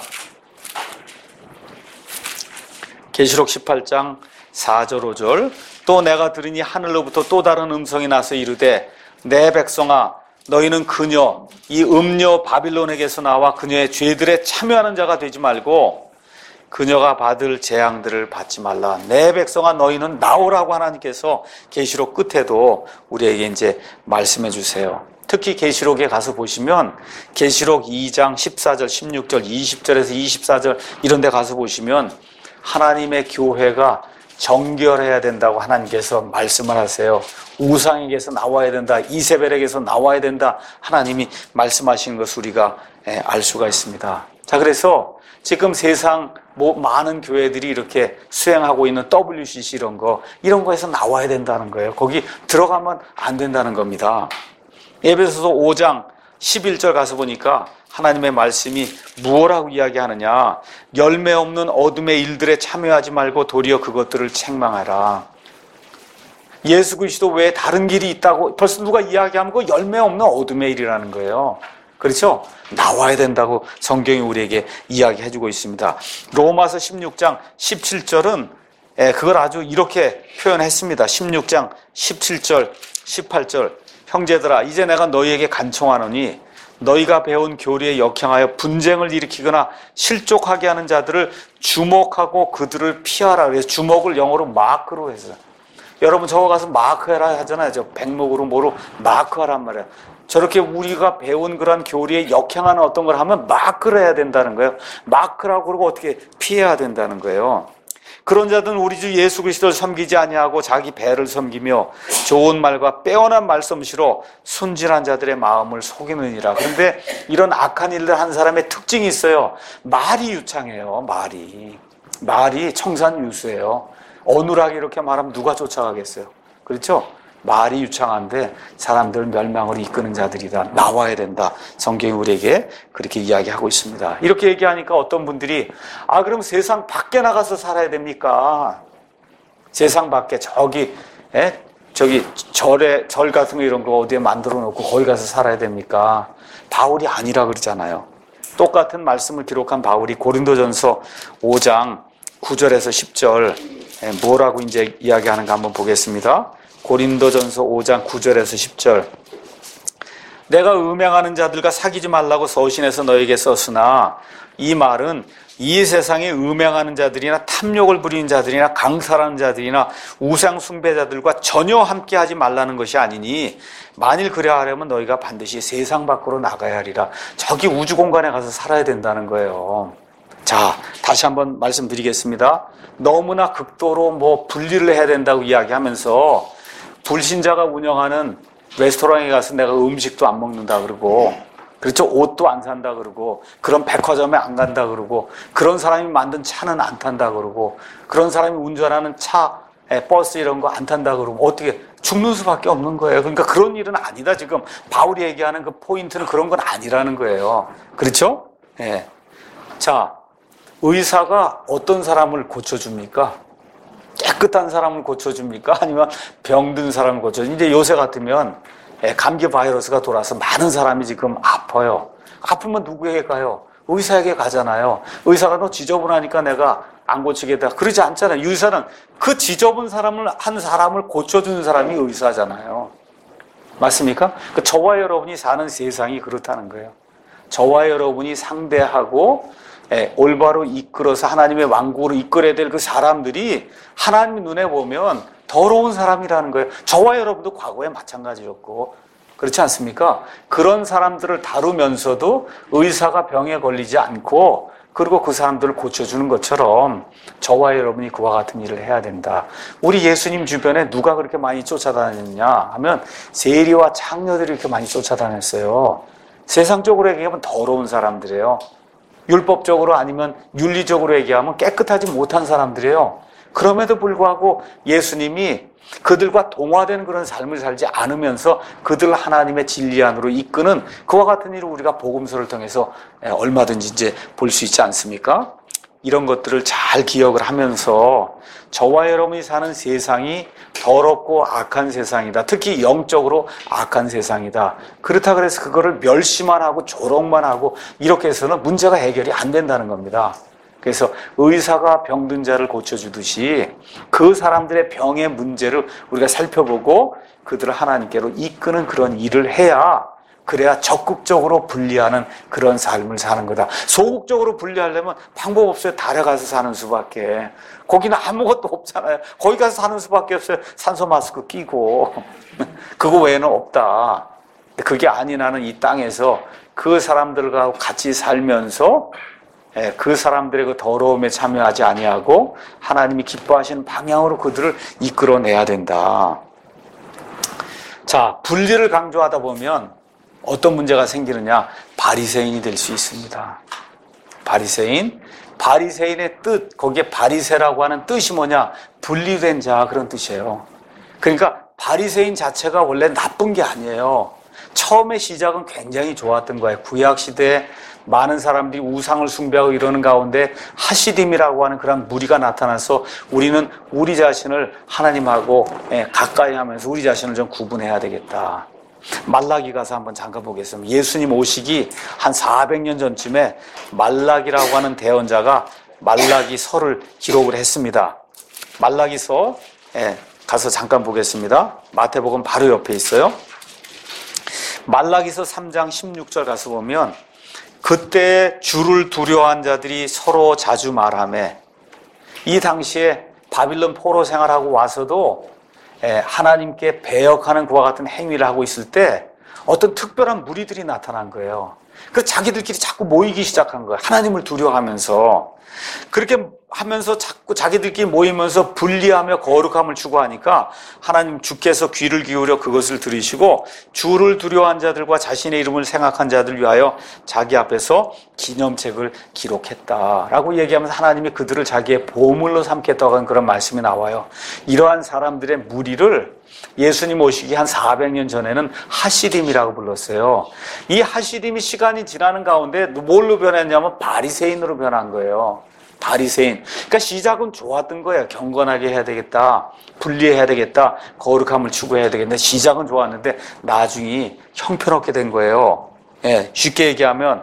계시록 18장 4절 5절. 또 내가 들으니 하늘로부터 또 다른 음성이 나서 이르되 내 백성아 너희는 그녀 이 음녀 바빌론에게서 나와 그녀의 죄들에 참여하는 자가 되지 말고 그녀가 받을 재앙들을 받지 말라. 내 백성아 너희는 나오라고 하나님께서 계시록 끝에도 우리에게 이제 말씀해 주세요. 특히 계시록에 가서 보시면 계시록 2장 14절, 16절, 20절에서 24절 이런 데 가서 보시면 하나님의 교회가 정결해야 된다고 하나님께서 말씀을 하세요. 우상에게서 나와야 된다. 이세벨에게서 나와야 된다. 하나님이 말씀하시는 것을 우리가 알 수가 있습니다. 자, 그래서 지금 세상 많은 교회들이 이렇게 수행하고 있는 WCC 이런 거에서 나와야 된다는 거예요. 거기 들어가면 안 된다는 겁니다. 에베소서 5장 11절 가서 보니까 하나님의 말씀이 무엇라고 이야기하느냐. 열매 없는 어둠의 일들에 참여하지 말고 도리어 그것들을 책망하라. 예수 그리스도 외에 다른 길이 있다고 벌써 누가 이야기하면 그 열매 없는 어둠의 일이라는 거예요. 그렇죠? 나와야 된다고 성경이 우리에게 이야기해주고 있습니다. 로마서 16장 17절은 그걸 아주 이렇게 표현했습니다. 16장 17절 18절 형제들아 이제 내가 너희에게 간청하노니 너희가 배운 교리에 역행하여 분쟁을 일으키거나 실족하게 하는 자들을 주목하고 그들을 피하라. 그래서 주목을 영어로 마크로 해서, 여러분 저거 가서 마크해라 하잖아요. 저 백목으로 뭐로 마크하란 말이에요. 저렇게 우리가 배운 그런 교리에 역행하는 어떤 걸 하면 마크를 해야 된다는 거예요. 마크라고 그러고 어떻게 피해야 된다는 거예요. 그런 자들은 우리 주 예수 그리스도를 섬기지 아니하고 자기 배를 섬기며 좋은 말과 빼어난 말솜씨로 순진한 자들의 마음을 속이느니라. 그런데 이런 악한 일을 한 사람의 특징이 있어요. 말이 유창해요. 말이 청산유수예요. 어눌하게 이렇게 말하면 누가 쫓아가겠어요? 그렇죠? 말이 유창한데 사람들 멸망으로 이끄는 자들이다. 나와야 된다. 성경이 우리에게 그렇게 이야기하고 있습니다. 이렇게 얘기하니까 어떤 분들이 그럼 세상 밖에 나가서 살아야 됩니까? 세상 밖에 저기 절 같은 거 이런 거 어디에 만들어 놓고 거기 가서 살아야 됩니까? 바울이 아니라 그러잖아요. 똑같은 말씀을 기록한 바울이 고린도전서 5장 9절에서 10절 뭐라고 이제 이야기하는가 한번 보겠습니다. 고린도전서 5장 9절에서 10절. 내가 음행하는 자들과 사귀지 말라고 서신해서 너에게 썼으나 이 말은 이 세상에 음행하는 자들이나 탐욕을 부리는 자들이나 강탈하는 자들이나 우상 숭배자들과 전혀 함께하지 말라는 것이 아니니 만일 그래 하려면 너희가 반드시 세상 밖으로 나가야 하리라. 저기 우주 공간에 가서 살아야 된다는 거예요. 자, 다시 한번 말씀드리겠습니다. 너무나 극도로 분리를 해야 된다고 이야기하면서 불신자가 운영하는 레스토랑에 가서 내가 음식도 안 먹는다 그러고, 그렇죠? 옷도 안 산다 그러고, 그런 백화점에 안 간다 그러고, 그런 사람이 만든 차는 안 탄다 그러고, 그런 사람이 운전하는 차, 버스 이런 거 안 탄다 그러면 어떻게 죽는 수밖에 없는 거예요. 그러니까 그런 일은 아니다. 지금 바울이 얘기하는 그 포인트는 그런 건 아니라는 거예요. 그렇죠? 예. 자, 의사가 어떤 사람을 고쳐줍니까? 깨끗한 사람을 고쳐줍니까? 아니면 병든 사람을 고쳐줍니까? 이제 요새 같으면 감기 바이러스가 돌아서 많은 사람이 지금 아파요. 아프면 누구에게 가요? 의사에게 가잖아요. 의사가 너 지저분하니까 내가 안 고치겠다. 그러지 않잖아요. 의사는 그 지저분 한 사람을 고쳐주는 사람이 의사잖아요. 맞습니까? 저와 여러분이 사는 세상이 그렇다는 거예요. 저와 여러분이 상대하고 올바로 이끌어서 하나님의 왕국으로 이끌어야 될 그 사람들이 하나님 눈에 보면 더러운 사람이라는 거예요. 저와 여러분도 과거에 마찬가지였고, 그렇지 않습니까? 그런 사람들을 다루면서도 의사가 병에 걸리지 않고, 그리고 그 사람들을 고쳐주는 것처럼 저와 여러분이 그와 같은 일을 해야 된다. 우리 예수님 주변에 누가 그렇게 많이 쫓아다녔냐 하면 세리와 창녀들이 이렇게 많이 쫓아다녔어요. 세상적으로 얘기하면 더러운 사람들이에요. 율법적으로 아니면 윤리적으로 얘기하면 깨끗하지 못한 사람들이에요. 그럼에도 불구하고 예수님이 그들과 동화된 그런 삶을 살지 않으면서 그들을 하나님의 진리 안으로 이끄는 그와 같은 일을 우리가 복음서를 통해서 얼마든지 이제 볼 수 있지 않습니까? 이런 것들을 잘 기억을 하면서 저와 여러분이 사는 세상이 더럽고 악한 세상이다. 특히 영적으로 악한 세상이다. 그렇다 그래서 그거를 멸시만 하고 조롱만 하고 이렇게 해서는 문제가 해결이 안 된다는 겁니다. 그래서 의사가 병든 자를 고쳐주듯이 그 사람들의 병의 문제를 우리가 살펴보고 그들을 하나님께로 이끄는 그런 일을 해야, 그래야 적극적으로 분리하는 그런 삶을 사는 거다. 소극적으로 분리하려면 방법 없어요. 달에 가서 사는 수밖에. 거기는 아무것도 없잖아요. 거기 가서 사는 수밖에 없어요. 산소 마스크 끼고. 그거 외에는 없다. 그게 아닌 한은 이 땅에서 그 사람들과 같이 살면서 그 사람들의 그 더러움에 참여하지 아니하고 하나님이 기뻐하시는 방향으로 그들을 이끌어내야 된다. 자, 분리를 강조하다 보면 어떤 문제가 생기느냐? 바리새인이 될 수 있습니다. 바리새인의 뜻, 거기에 바리새라고 하는 뜻이 뭐냐? 분리된 자, 그런 뜻이에요. 그러니까 바리새인 자체가 원래 나쁜 게 아니에요. 처음에 시작은 굉장히 좋았던 거예요. 구약 시대에 많은 사람들이 우상을 숭배하고 이러는 가운데 하시딤이라고 하는 그런 무리가 나타나서 우리는 우리 자신을 하나님하고 가까이 하면서 우리 자신을 좀 구분해야 되겠다. 말라기 가서 한번 잠깐 보겠습니다. 예수님 오시기 한 400년 전쯤에 말라기라고 하는 대언자가 말라기서를 기록을 했습니다. 말라기서 가서 잠깐 보겠습니다. 마태복음 바로 옆에 있어요. 말라기서 3장 16절 가서 보면 그때 주를 두려워한 자들이 서로 자주 말하며, 이 당시에 바빌론 포로 생활하고 와서도 하나님께 배역하는 그와 같은 행위를 하고 있을 때 어떤 특별한 무리들이 나타난 거예요. 그래서 자기들끼리 자꾸 모이기 시작한 거예요. 하나님을 두려워하면서. 그렇게 하면서 자꾸 자기들끼리 모이면서 분리하며 거룩함을 추구하니까 하나님 주께서 귀를 기울여 그것을 들으시고 주를 두려워한 자들과 자신의 이름을 생각한 자들 위하여 자기 앞에서 기념책을 기록했다라고 얘기하면서 하나님이 그들을 자기의 보물로 삼겠다고 하는 그런 말씀이 나와요. 이러한 사람들의 무리를 예수님 오시기 한 400년 전에는 하시림이라고 불렀어요. 이 하시림이 시간이 지나는 가운데 뭘로 변했냐면 바리새인으로 변한 거예요. 바리새인. 그러니까 시작은 좋았던 거예요. 경건하게 해야 되겠다, 분리해야 되겠다, 거룩함을 추구해야 되겠다. 시작은 좋았는데 나중에 형편없게 된 거예요. 쉽게 얘기하면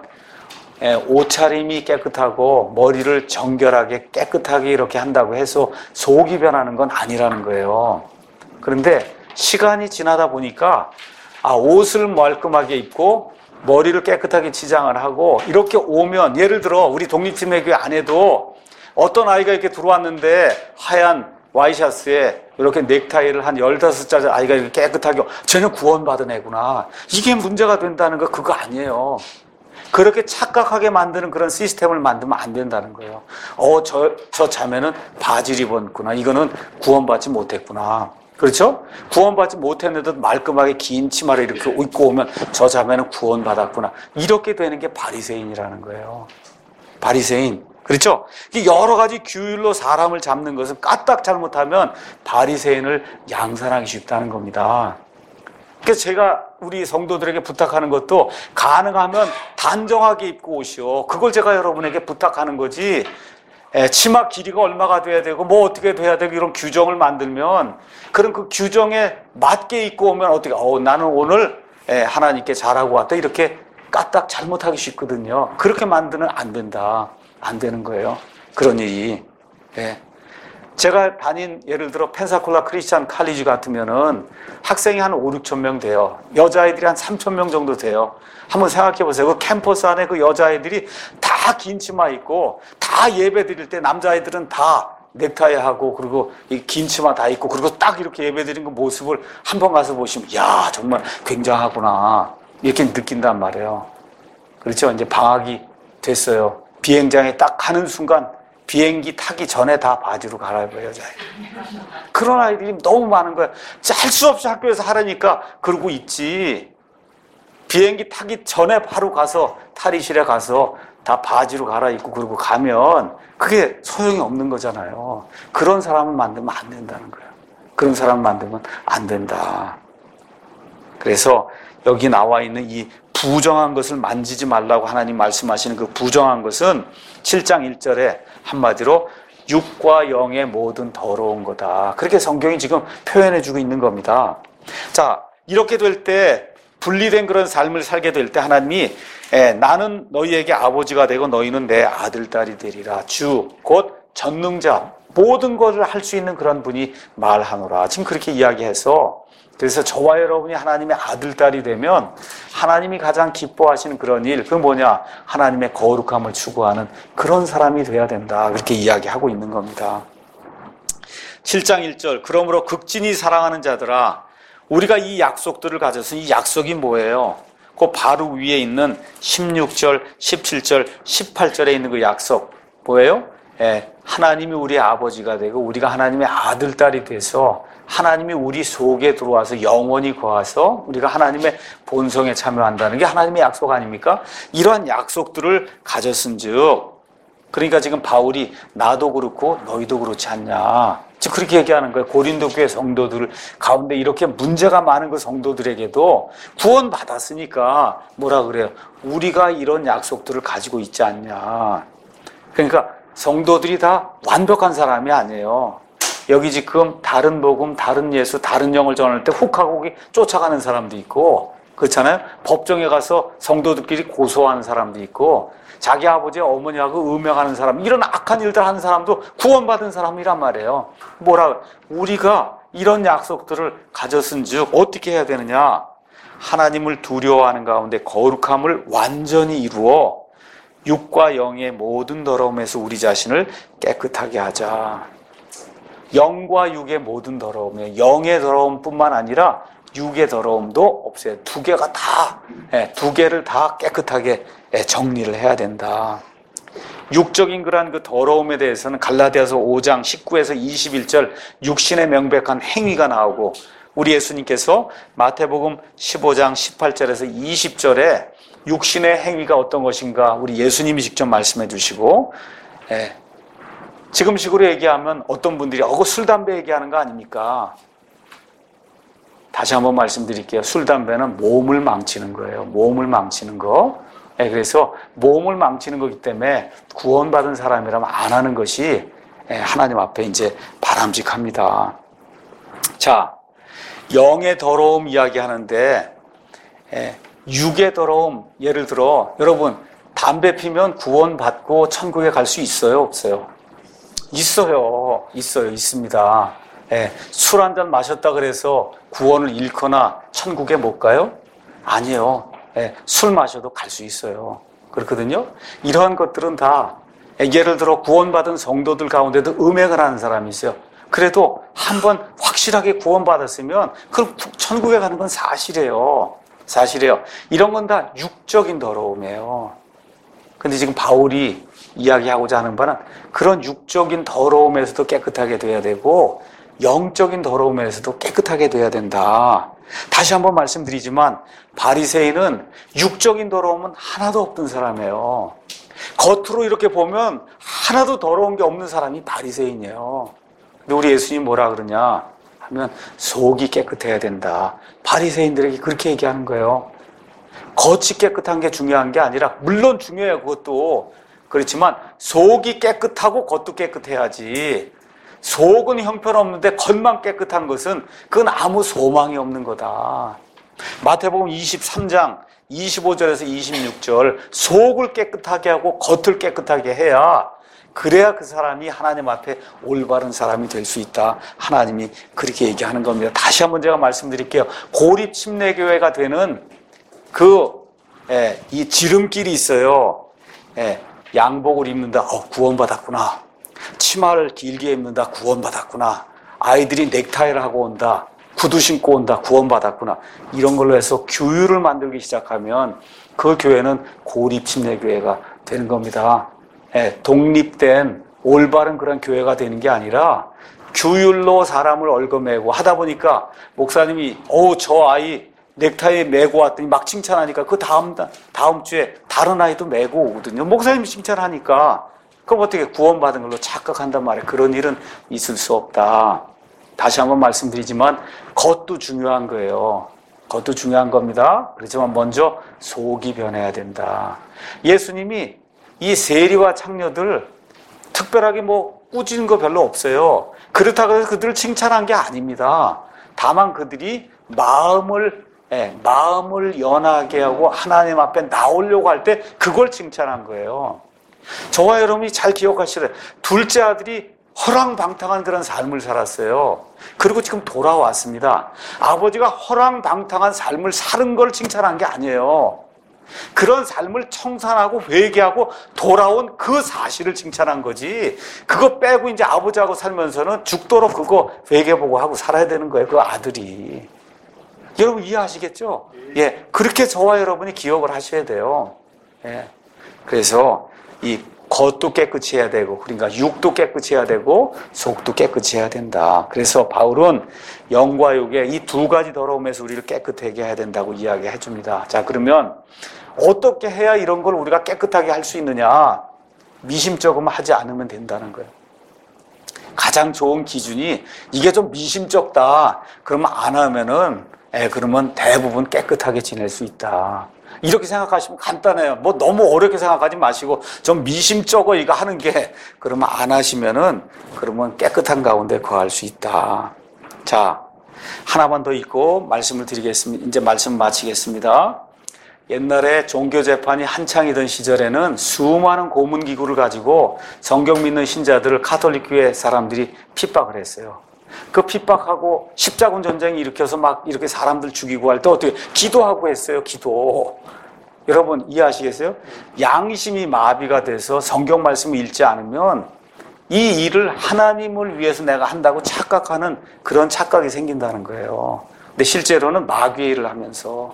옷차림이 깨끗하고 머리를 정결하게 깨끗하게 이렇게 한다고 해서 속이 변하는 건 아니라는 거예요. 그런데 시간이 지나다 보니까 옷을 말끔하게 입고 머리를 깨끗하게 치장을 하고 이렇게 오면, 예를 들어 우리 독립팀의 안에도 어떤 아이가 이렇게 들어왔는데 하얀 와이셔츠에 이렇게 넥타이를 한 15살짜리 아이가 이렇게 깨끗하게, 쟤는 구원받은 애구나, 이게 문제가 된다는 거 그거 아니에요. 그렇게 착각하게 만드는 그런 시스템을 만들면 안 된다는 거예요. 저 자매는 바지를 입었구나, 이거는 구원받지 못했구나. 그렇죠? 구원받지 못했는데도 말끔하게 긴 치마를 이렇게 입고 오면 저 자매는 구원받았구나. 이렇게 되는 게 바리새인이라는 거예요. 바리새인. 그렇죠? 여러 가지 규율로 사람을 잡는 것은 까딱 잘못하면 바리새인을 양산하기 쉽다는 겁니다. 그래서 제가 우리 성도들에게 부탁하는 것도 가능하면 단정하게 입고 오시오. 그걸 제가 여러분에게 부탁하는 거지. 치마 길이가 얼마가 돼야 되고 뭐 어떻게 돼야 되고 이런 규정을 만들면, 그런 그 규정에 맞게 입고 오면 어떻게 나는 오늘 하나님께 잘하고 왔다, 이렇게 까딱 잘못하기 쉽거든요. 그렇게 만드는 안 된다. 안 되는 거예요. 그런 일이. 제가 다닌 예를 들어 펜사콜라 크리스찬 칼리지 같으면은 학생이 한 5, 6천 명 돼요. 여자아이들이 한 3천 명 정도 돼요. 한번 생각해 보세요. 그 캠퍼스 안에 그 여자아이들이 다 긴 치마 입고, 다 예배 드릴 때 남자아이들은 다 넥타이 하고, 그리고 이 긴 치마 다 입고, 그리고 딱 이렇게 예배 드리는 그 모습을 한번 가서 보시면, 야, 정말 굉장하구나, 이렇게 느낀단 말이에요. 그렇죠? 이제 방학이 됐어요. 비행장에 딱 가는 순간 비행기 타기 전에 다 바지로 갈아입어요, 여자애. 그런 아이들이 너무 많은 거예요. 할 수 없이 학교에서 하라니까 그러고 있지. 비행기 타기 전에 바로 가서 탈의실에 가서 다 바지로 갈아입고 그러고 가면 그게 소용이 없는 거잖아요. 그런 사람을 만들면 안 된다는 거예요. 그런 사람을 만들면 안 된다. 그래서 여기 나와 있는 이 부정한 것을 만지지 말라고 하나님 말씀하시는 그 부정한 것은 7장 1절에 한마디로 육과 영의 모든 더러운 거다. 그렇게 성경이 지금 표현해주고 있는 겁니다. 자, 이렇게 될 때, 분리된 그런 삶을 살게 될 때 하나님이 나는 너희에게 아버지가 되고 너희는 내 아들, 딸이 되리라. 주, 곧 전능자, 모든 것을 할 수 있는 그런 분이 말하노라. 지금 그렇게 이야기해서, 그래서 저와 여러분이 하나님의 아들, 딸이 되면 하나님이 가장 기뻐하시는 그런 일, 그건 뭐냐? 하나님의 거룩함을 추구하는 그런 사람이 돼야 된다. 그렇게 이야기하고 있는 겁니다. 7장 1절, 그러므로 극진히 사랑하는 자들아, 우리가 이 약속들을 가져서, 이 약속이 뭐예요? 그 바로 위에 있는 16절, 17절, 18절에 있는 그 약속 뭐예요? 하나님이 우리의 아버지가 되고 우리가 하나님의 아들, 딸이 돼서 하나님이 우리 속에 들어와서 영원히 거하서 우리가 하나님의 본성에 참여한다는 게 하나님의 약속 아닙니까? 이러한 약속들을 가졌은즉, 그러니까 지금 바울이 나도 그렇고 너희도 그렇지 않냐, 지금 그렇게 얘기하는 거예요. 고린도 교회 성도들 가운데 이렇게 문제가 많은 그 성도들에게도 구원 받았으니까 뭐라 그래요? 우리가 이런 약속들을 가지고 있지 않냐. 그러니까 성도들이 다 완벽한 사람이 아니에요. 여기 지금 다른 복음, 다른 예수, 다른 영을 전할 때 훅 하고 쫓아가는 사람도 있고, 그렇잖아요? 법정에 가서 성도들끼리 고소하는 사람도 있고, 자기 아버지 어머니하고 음행하는 사람, 이런 악한 일들 하는 사람도 구원받은 사람이란 말이에요. 우리가 이런 약속들을 가졌은즉 어떻게 해야 되느냐? 하나님을 두려워하는 가운데 거룩함을 완전히 이루어 육과 영의 모든 더러움에서 우리 자신을 깨끗하게 하자. 영과 육의 모든 더러움에 영의 더러움뿐만 아니라 육의 더러움도 없애요. 두 개를 다 깨끗하게 정리를 해야 된다. 육적인 그러한 그 더러움에 대해서는 갈라디아서 5장 19에서 21절 육신의 명백한 행위가 나오고, 우리 예수님께서 마태복음 15장 18절에서 20절에 육신의 행위가 어떤 것인가 우리 예수님이 직접 말씀해 주시고, 지금식으로 얘기하면 어떤 분들이 술, 담배 얘기하는 거 아닙니까? 다시 한번 말씀드릴게요. 술, 담배는 몸을 망치는 거예요. 몸을 망치는 거. 그래서 몸을 망치는 거기 때문에 구원받은 사람이라면 안 하는 것이 하나님 앞에 이제 바람직합니다. 자, 영의 더러움 이야기하는데 육의 더러움, 예를 들어 여러분 담배 피면 구원받고 천국에 갈 수 있어요, 없어요? 있습니다. 술 한 잔 마셨다 그래서 구원을 잃거나 천국에 못 가요? 아니에요. 술 마셔도 갈 수 있어요. 그렇거든요. 이러한 것들은 다 예를 들어 구원받은 성도들 가운데도 음행을 하는 사람이 있어요. 그래도 한번 확실하게 구원받았으면 그럼 천국에 가는 건 사실이에요. 이런 건 다 육적인 더러움이에요. 근데 지금 바울이 이야기하고자 하는 바는 그런 육적인 더러움에서도 깨끗하게 돼야 되고 영적인 더러움에서도 깨끗하게 돼야 된다. 다시 한번 말씀드리지만 바리새인은 육적인 더러움은 하나도 없던 사람이에요. 겉으로 이렇게 보면 하나도 더러운 게 없는 사람이 바리새인이에요. 근데 우리 예수님 뭐라 그러냐 하면 속이 깨끗해야 된다. 바리새인들에게 그렇게 얘기하는 거예요. 겉이 깨끗한 게 중요한 게 아니라, 물론 중요해요, 그것도. 그렇지만 속이 깨끗하고 겉도 깨끗해야지. 속은 형편없는데 겉만 깨끗한 것은 그건 아무 소망이 없는 거다. 마태복음 23장 25절에서 26절 속을 깨끗하게 하고 겉을 깨끗하게 해야, 그래야 그 사람이 하나님 앞에 올바른 사람이 될 수 있다. 하나님이 그렇게 얘기하는 겁니다. 다시 한번 제가 말씀드릴게요. 고립 침례교회가 되는 이 지름길이 있어요. 양복을 입는다. 구원받았구나. 치마를 길게 입는다. 구원받았구나. 아이들이 넥타이를 하고 온다. 구두 신고 온다. 구원받았구나. 이런 걸로 해서 규율을 만들기 시작하면 그 교회는 고립 침례교회가 되는 겁니다. 독립된 올바른 그런 교회가 되는 게 아니라 규율로 사람을 얽어매고 하다 보니까 목사님이 저 아이 넥타이 메고 왔더니 막 칭찬하니까 그 다음 주에 다른 아이도 메고 오거든요. 목사님이 칭찬하니까 그럼 어떻게 구원받은 걸로 착각한단 말이에요. 그런 일은 있을 수 없다. 다시 한번 말씀드리지만 겉도 중요한 거예요. 겉도 중요한 겁니다. 그렇지만 먼저 속이 변해야 된다. 예수님이 이 세리와 창녀들 특별하게 꾸짖은 거 별로 없어요. 그렇다고 해서 그들을 칭찬한 게 아닙니다. 다만 그들이 마음을 연하게 하고 하나님 앞에 나오려고 할 때 그걸 칭찬한 거예요. 저와 여러분이 잘 기억하시래요. 둘째 아들이 허랑방탕한 그런 삶을 살았어요. 그리고 지금 돌아왔습니다. 아버지가 허랑방탕한 삶을 사는 걸 칭찬한 게 아니에요. 그런 삶을 청산하고 회개하고 돌아온 그 사실을 칭찬한 거지. 그거 빼고 이제 아버지하고 살면서는 죽도록 그거 회개보고 하고 살아야 되는 거예요. 그 아들이. 여러분 이해하시겠죠? 그렇게 저와 여러분이 기억을 하셔야 돼요. 그래서 이 겉도 깨끗이 해야 되고, 그러니까 육도 깨끗이 해야 되고 속도 깨끗이 해야 된다. 그래서 바울은 영과 육의 이 두 가지 더러움에서 우리를 깨끗하게 해야 된다고 이야기해 줍니다. 자, 그러면 어떻게 해야 이런 걸 우리가 깨끗하게 할 수 있느냐? 미심쩍으면 하지 않으면 된다는 거예요. 가장 좋은 기준이 이게 좀 미심쩍다. 그러면 안 하면은 그러면 대부분 깨끗하게 지낼 수 있다. 이렇게 생각하시면 간단해요. 너무 어렵게 생각하지 마시고 좀 미심쩍어 이거 하는 게, 그러면 안 하시면은 그러면 깨끗한 가운데 거할 수 있다. 자, 하나만 더 읽고 말씀을 드리겠습니다. 이제 말씀 마치겠습니다. 옛날에 종교 재판이 한창이던 시절에는 수많은 고문 기구를 가지고 성경 믿는 신자들을 카톨릭 교회 사람들이 핍박을 했어요. 그 핍박하고 십자군 전쟁 일으켜서 막 이렇게 사람들 죽이고 할 때 어떻게 기도하고 했어요. 기도. 여러분 이해하시겠어요? 양심이 마비가 돼서 성경 말씀을 읽지 않으면 이 일을 하나님을 위해서 내가 한다고 착각하는 그런 착각이 생긴다는 거예요. 근데 실제로는 마귀의 일을 하면서,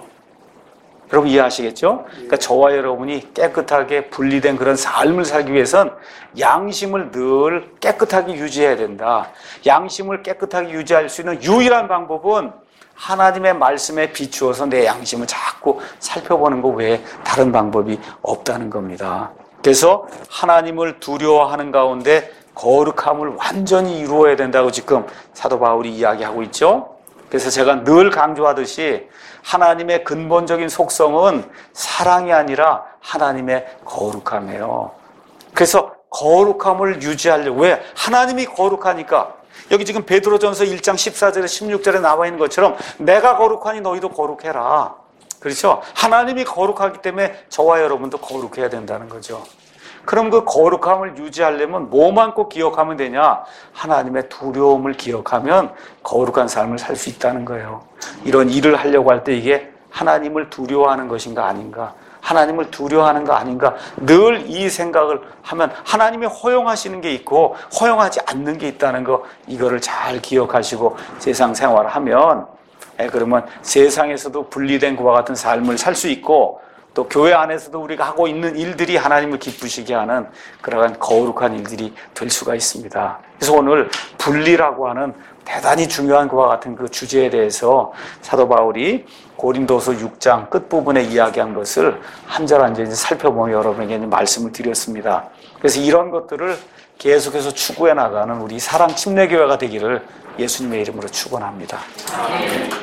여러분 이해하시겠죠? 그러니까 저와 여러분이 깨끗하게 분리된 그런 삶을 살기 위해선 양심을 늘 깨끗하게 유지해야 된다. 양심을 깨끗하게 유지할 수 있는 유일한 방법은 하나님의 말씀에 비추어서 내 양심을 자꾸 살펴보는 것 외에 다른 방법이 없다는 겁니다. 그래서 하나님을 두려워하는 가운데 거룩함을 완전히 이루어야 된다고 지금 사도 바울이 이야기하고 있죠. 그래서 제가 늘 강조하듯이 하나님의 근본적인 속성은 사랑이 아니라 하나님의 거룩함이에요. 그래서 거룩함을 유지하려고, 왜? 하나님이 거룩하니까. 여기 지금 베드로전서 1장 14절에 16절에 나와 있는 것처럼 내가 거룩하니 너희도 거룩해라. 그렇죠? 하나님이 거룩하기 때문에 저와 여러분도 거룩해야 된다는 거죠. 그럼 그 거룩함을 유지하려면 뭐만 꼭 기억하면 되냐? 하나님의 두려움을 기억하면 거룩한 삶을 살 수 있다는 거예요. 이런 일을 하려고 할 때 이게 하나님을 두려워하는 것인가 아닌가, 하나님을 두려워하는 거 아닌가, 늘 이 생각을 하면 하나님이 허용하시는 게 있고 허용하지 않는 게 있다는 거, 이거를 잘 기억하시고 세상 생활을 하면 그러면 세상에서도 분리된 그와 같은 삶을 살 수 있고, 또 교회 안에서도 우리가 하고 있는 일들이 하나님을 기쁘시게 하는 그러한 거룩한 일들이 될 수가 있습니다. 그래서 오늘 분리라고 하는 대단히 중요한 그와 같은 그 주제에 대해서 사도 바울이 고린도서 6장 끝부분에 이야기한 것을 한 절 한 절 살펴보며 여러분에게 말씀을 드렸습니다. 그래서 이런 것들을 계속해서 추구해 나가는 우리 사랑 침례교회가 되기를 예수님의 이름으로 축원합니다.